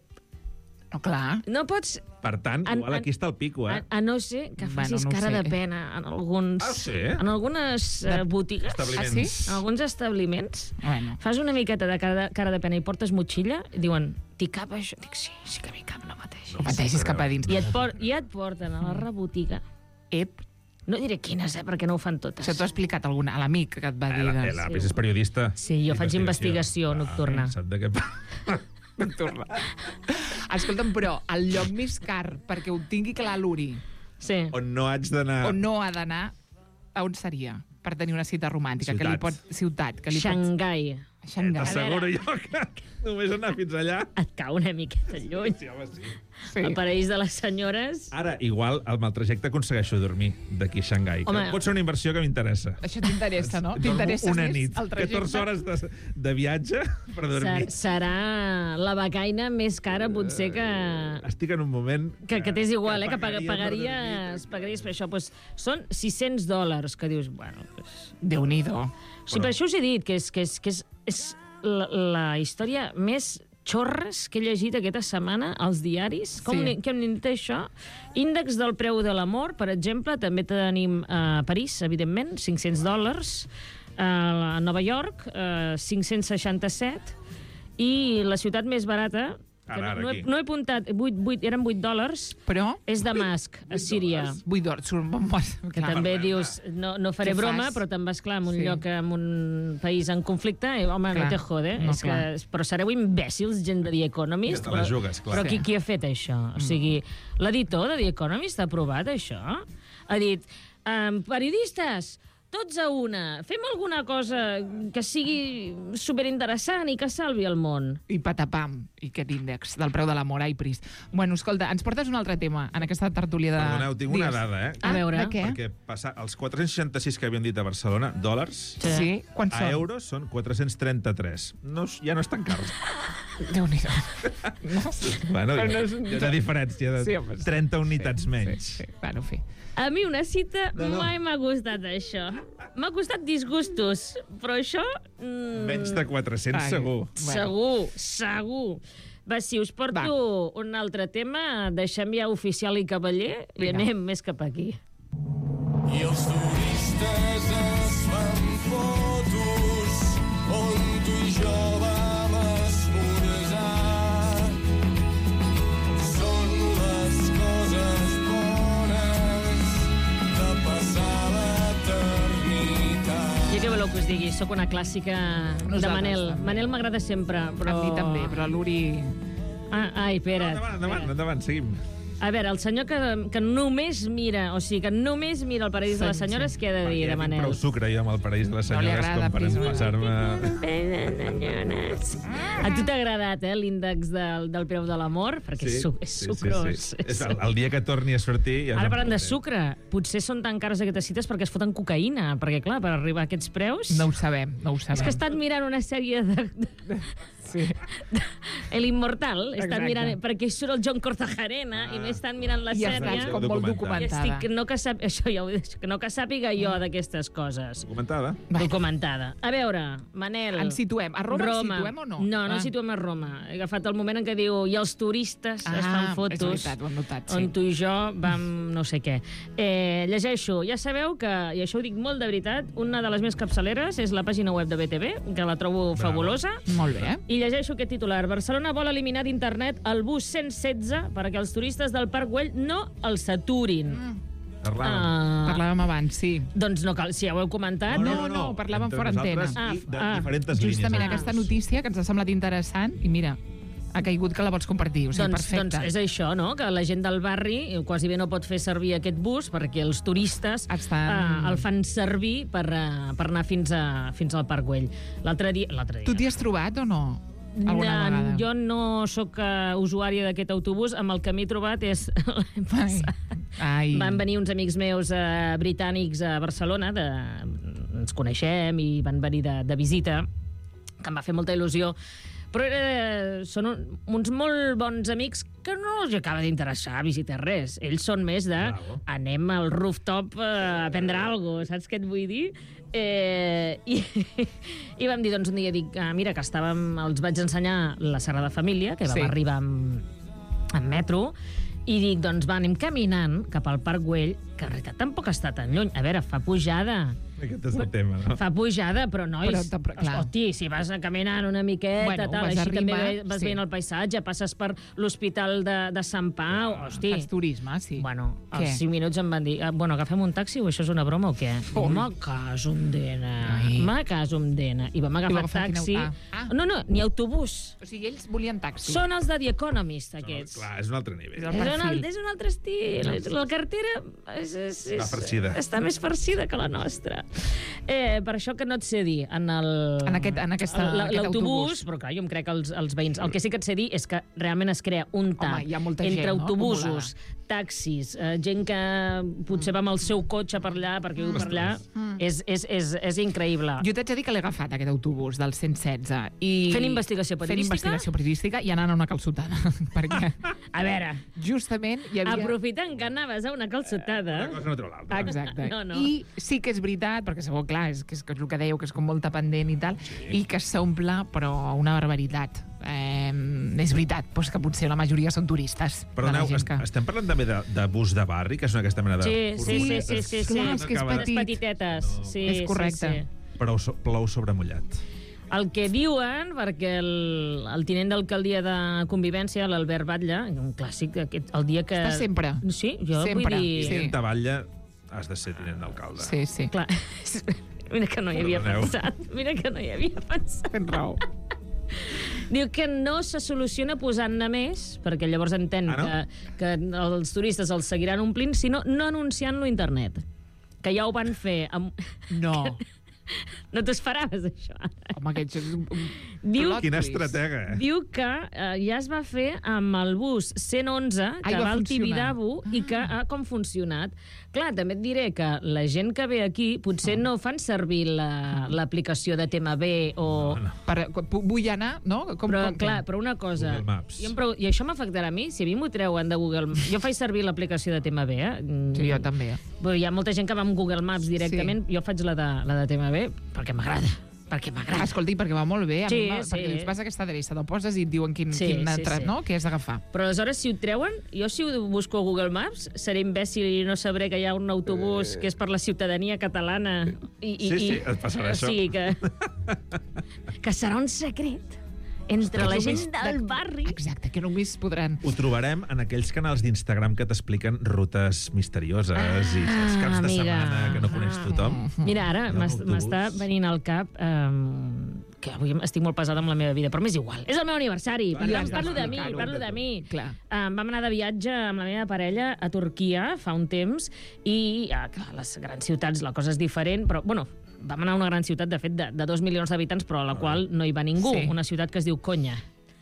No, clar. No pots... Per tant, igual aquí està el pico, A no ser que facis cara de pena en alguns... En algunes botigues. Establiments. En alguns establiments. Fas una miqueta de cara de pena i portes motxilla i diuen, t'hi cap això? Dic, sí que m'hi cap, no pateixis. No pateixis cap a dins. I et porten a la rebotiga. No diré quines, perquè no ho fan totes. Això t'ho ha explicat a l'amic que et va dir. L'Apis és periodista. Sí, jo faig investigació nocturna. Sap de què parla. Nocturna. Escolta'm, però el lloc més car perquè ho tingui clar l'Uri... On no haig d'anar... On no ha d'anar, on seria? Per tenir una cita romàntica. Ciutat. Xangai. T'asseguro jo que només anar fins allà... Et cau una miqueta lluny. Sí, home, sí. El paraís de les senyores... Ara, igual, amb el trajecte aconsegueixo dormir d'aquí a Xangai. Pot ser una inversió que m'interessa. Això t'interessa, no? T'interessa una nit, 14 hores de viatge per dormir. Serà la becaina més cara, potser, que... Estic en un moment... Que t'és igual, que pagaries per això. Són $600, que dius, bueno... Déu-n'hi-do. Sí, per això us he dit que és la història més xorres que he llegit aquesta setmana als diaris. Com hem dit això? Índex del preu de l'amor, per exemple, també tenim a París, evidentment, $500, a Nova York, 567, i la ciutat més barata... No he apuntat, eren $8, però és Damasc, a Síria. $8, que també dius, no faré broma, però te'n vas, clar, en un lloc, en un país en conflicte, i, home, no te jode. Però sereu imbècils, gent de The Economist. Però qui ha fet això? O sigui, l'editor de The Economist ha aprovat això? Ha dit, periodistes, tots a una, fem alguna cosa que sigui superinteressant i que salvi el món. I patapam, i aquest índex del preu de l'amor, ai, Pris. Bueno, escolta, ens portes un altre tema en aquesta tertúlia de... Perdoneu, tinc una dada, A veure. De què? Perquè els 466 que havíem dit a Barcelona, dòlars, quants són? A euros són 433. Ja no és tan cars. Déu-n'hi-do. Bueno, hi ha una diferència de 30 unitats menys. Bueno, en fi. A mi una cita mai m'ha gustat això. M'ha costat disgustos, però això... Menys de 400, segur. Segur. Va, si us porto un altre tema, deixem ja oficial i cavaller i anem més cap aquí. I els turistes es fan fotos on tu i jo vam esmorzar. Són les coses bones de passar l'eternitat. I què voleu que us digui? Soc una clàssica de Manel. Manel m'agrada sempre, però... A mi també, però l'Uri... Ai, espera't. Endavant, seguim. A veure, el senyor que només mira, o sigui, que només mira el Paradís de les Senyores, què ha de dir, de Manel? Prou sucre jo amb el Paradís de les Senyores com per empassar-me... A tu t'ha agradat, l'índex del preu de l'amor? Perquè és sucrós. El dia que torni a sortir... Ara parlant de sucre, potser són tan cares aquestes cites perquè es foten cocaïna, perquè clar, per arribar a aquests preus... No ho sabem. És que he estat mirant una sèrie de... Sí. El Inmortal, he estat mirant, perquè hi surt el John Cortajarena i m'he estat mirant la sèrie. I estàs com molt documentada. I estic, no que sàpiga jo d'aquestes coses. Documentada. A veure, Manel... Ens situem. A Roma ens situem o no? No, no ens situem a Roma. He agafat el moment en què diu i els turistes es fan fotos. És veritat, ho hem notat, on tu i jo vam no sé què. Llegeixo. Ja sabeu que, i això ho dic molt de veritat, una de les més capçaleres és la pàgina web de BTV, que la trobo fabulosa. Molt bé, I llegeixo aquest titular. Barcelona vol eliminar d'internet el bus 116 perquè els turistes del Parc Güell no el saturin. Parlàvem abans, sí. Doncs no cal, si ja ho heu comentat. No, parlàvem fora antena. Diferents justament aquesta notícia que ens ha semblat interessant, i mira, ha caigut que la pots compartir, o sigui, perfecte. Doncs és això, no?, que la gent del barri quasi bé no pot fer servir aquest bus perquè els turistes el fan servir per anar fins al Parc Güell. L'altre dia... Tu t'hi has trobat o no? Jo no sóc usuària d'aquest autobús. Amb el que m'he trobat és... Van venir uns amics meus britànics a Barcelona, ens coneixem i van venir de visita, que em va fer molta il·lusió. Però són uns molt bons amics que no els acaba d'interessar visitar res. Ells són més de anem al rooftop a prendre alguna cosa, saps què et vull dir? I vam dir, doncs un dia, mira, que els vaig ensenyar la Sagrada Família, que vam arribar en metro, i dic, doncs va, anem caminant cap al Parc Güell, que en realitat tampoc està tan lluny. A veure, fa pujada. Aquest és el tema, no? Fa pujada, però nois, hosti, si vas caminant una miqueta, així també vas veient el paisatge, passes per l'Hospital de Sant Pau, hosti. Fas turisme, sí. Bueno, als 5 minuts em van dir, bueno, agafem un taxi o això és una broma o què? Me caso amb dena. I vam agafar taxi. No, ni autobús. O sigui, ells volien taxi. Són els de The Economist, aquests. Clar, és un altre nivell. És un altre estil. La cartera està més farcida que la nostra. Per això que no et sé dir en l'autobús, però clar, jo em crec que els veïns... El que sí que et sé dir és que realment es crea un tap entre autobusos, taxis, gent que potser va amb el seu cotxe per allà, perquè viu per allà, és increïble. Jo t'haig de dir que l'he agafat, aquest autobús del 116. Fent investigació periodística i anant a una calçotada. Perquè, a veure, justament hi havia... Aprofitant que anaves a una calçotada... Una cosa no treu l'altra. Exacte. I sí que és veritat, perquè segur, clar, és el que dèieu, que és com molt pendent i tal, i que s'omple, però una barbaritat. És veritat, doncs que potser la majoria són turistes. Perdoneu, estem parlant també de bus de barri, que és aquesta mena de... Sí. Clar, és que és petit. Petitetes. És correcte. Però plou sobre mullat. El que diuen, perquè el tinent d'alcaldia de Convivència, l'Albert Batlle, un clàssic, el dia que... Està sempre. Sí, jo vull dir... Tinent de Batlle has de ser tinent d'alcalde. Sí. Clar. Mira que no hi havia pensat. Tens raó. Diu que no se soluciona posant-ne més, perquè llavors entén que els turistes els seguiran omplint, sinó no anunciant-lo a internet. Que ja ho van fer amb... No. No t'ho esperaves, això? Home, aquest és un Quina estratega, Diu que ja es va fer amb el bus 111, que va al Tibidabo, i que ha com funcionat. Clar, també et diré que la gent que ve aquí potser no fan servir l'aplicació de tema B o... Vull anar, no? Però una cosa... Google Maps. I això m'afectarà a mi? Si a mi m'ho treuen de Google Maps... Jo faig servir l'aplicació de tema B, Sí, jo també. Hi ha molta gent que va amb Google Maps directament. Jo faig la de tema B perquè m'agrada. Escolti, perquè va molt bé. Perquè ens vas a aquesta adreça, te'l poses i et diuen quin no? Què has d'agafar. Però aleshores, si ho treuen, jo si ho busco a Google Maps, seré imbècil i no sabré que hi ha un autobús que és per la ciutadania catalana. Sí, et passarà això. Sí, que serà un secret. entre la gent del barri. Exacte, que només podran... Ho trobarem en aquells canals d'Instagram que t'expliquen rutes misterioses i els caps de setmana que no coneix tothom. Mira, ara m'està venint al cap que avui estic molt pesada amb la meva vida, però m'és igual. És el meu aniversari, per tant, parlo de mi. Vam anar de viatge amb la meva parella a Turquia fa un temps i, clar, les grans ciutats la cosa és diferent, però, bueno, vam anar a una gran ciutat, de fet, de 2 milions d'habitants, però a la qual no hi va ningú. Una ciutat que es diu Konya.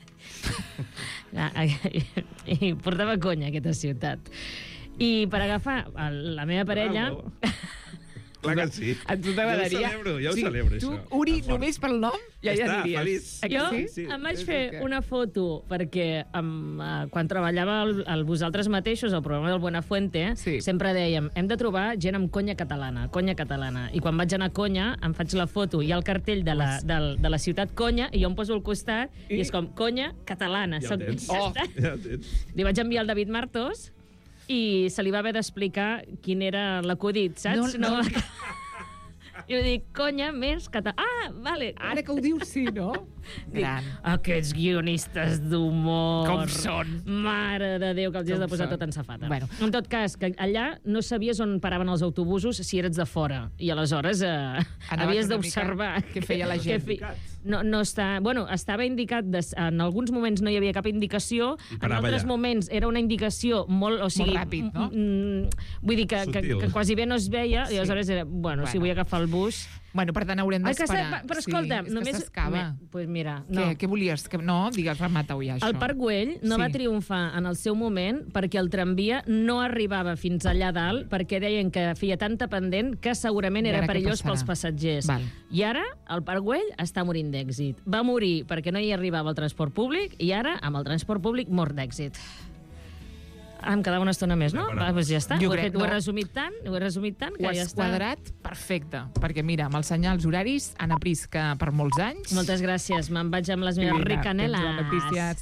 I portava Konya, aquesta ciutat. I per agafar la meva parella... Clar que sí. A tu t'agradaria. Jo ho celebro, això. Tu, Uri, només pel nom, ja diries. Jo em vaig fer una foto perquè quan treballava al Vosaltres Mateixos, el programa del Buenafuente, sempre dèiem, hem de trobar gent amb conya catalana. I quan vaig anar a Konya, em faig la foto, hi ha el cartell de la ciutat Konya, i jo em poso al costat, i és com, conya catalana. Ja ho tens. Li vaig enviar al David Martos, i se li va haver d'explicar quin era l'acudit, saps? No. I jo dic, conya més català. Ah, vale. Ara que ho dius, sí, no? Gran. Aquests guionistes d'humor. Com són? Mare de Déu, que els has de posar tot en safata. Bueno. En tot cas, que allà no sabies on paraven els autobusos si eres de fora. I aleshores havies d'observar què feia la gent. No està... Bueno, estava indicat... En alguns moments no hi havia cap indicació, en altres moments era una indicació molt... O sigui, molt ràpid, no? Vull dir que quasi bé no es veia, i aleshores era... Bueno, si vull agafar el bus... Bueno, per tant, haurem d'esperar. Però escolta, només... És que s'acaba. Pues mira, no. Què volies? No, digues, remata-ho ja, això. El Parc Güell no va triomfar en el seu moment perquè el tramvia no arribava fins allà dalt perquè deien que feia tanta pendent que segurament era perillós pels passatgers. I ara el Parc Güell està morint d'èxit. Va morir perquè no hi arribava el transport públic i ara, amb el transport públic, mort d'èxit. Em quedava una estona més, no? Doncs ja està. Ho he resumit tant que ja està. Ho has quadrat perfecte, perquè mira, amb els senyals horaris han après que per molts anys... Moltes gràcies, me'n vaig amb les meves ricaneles.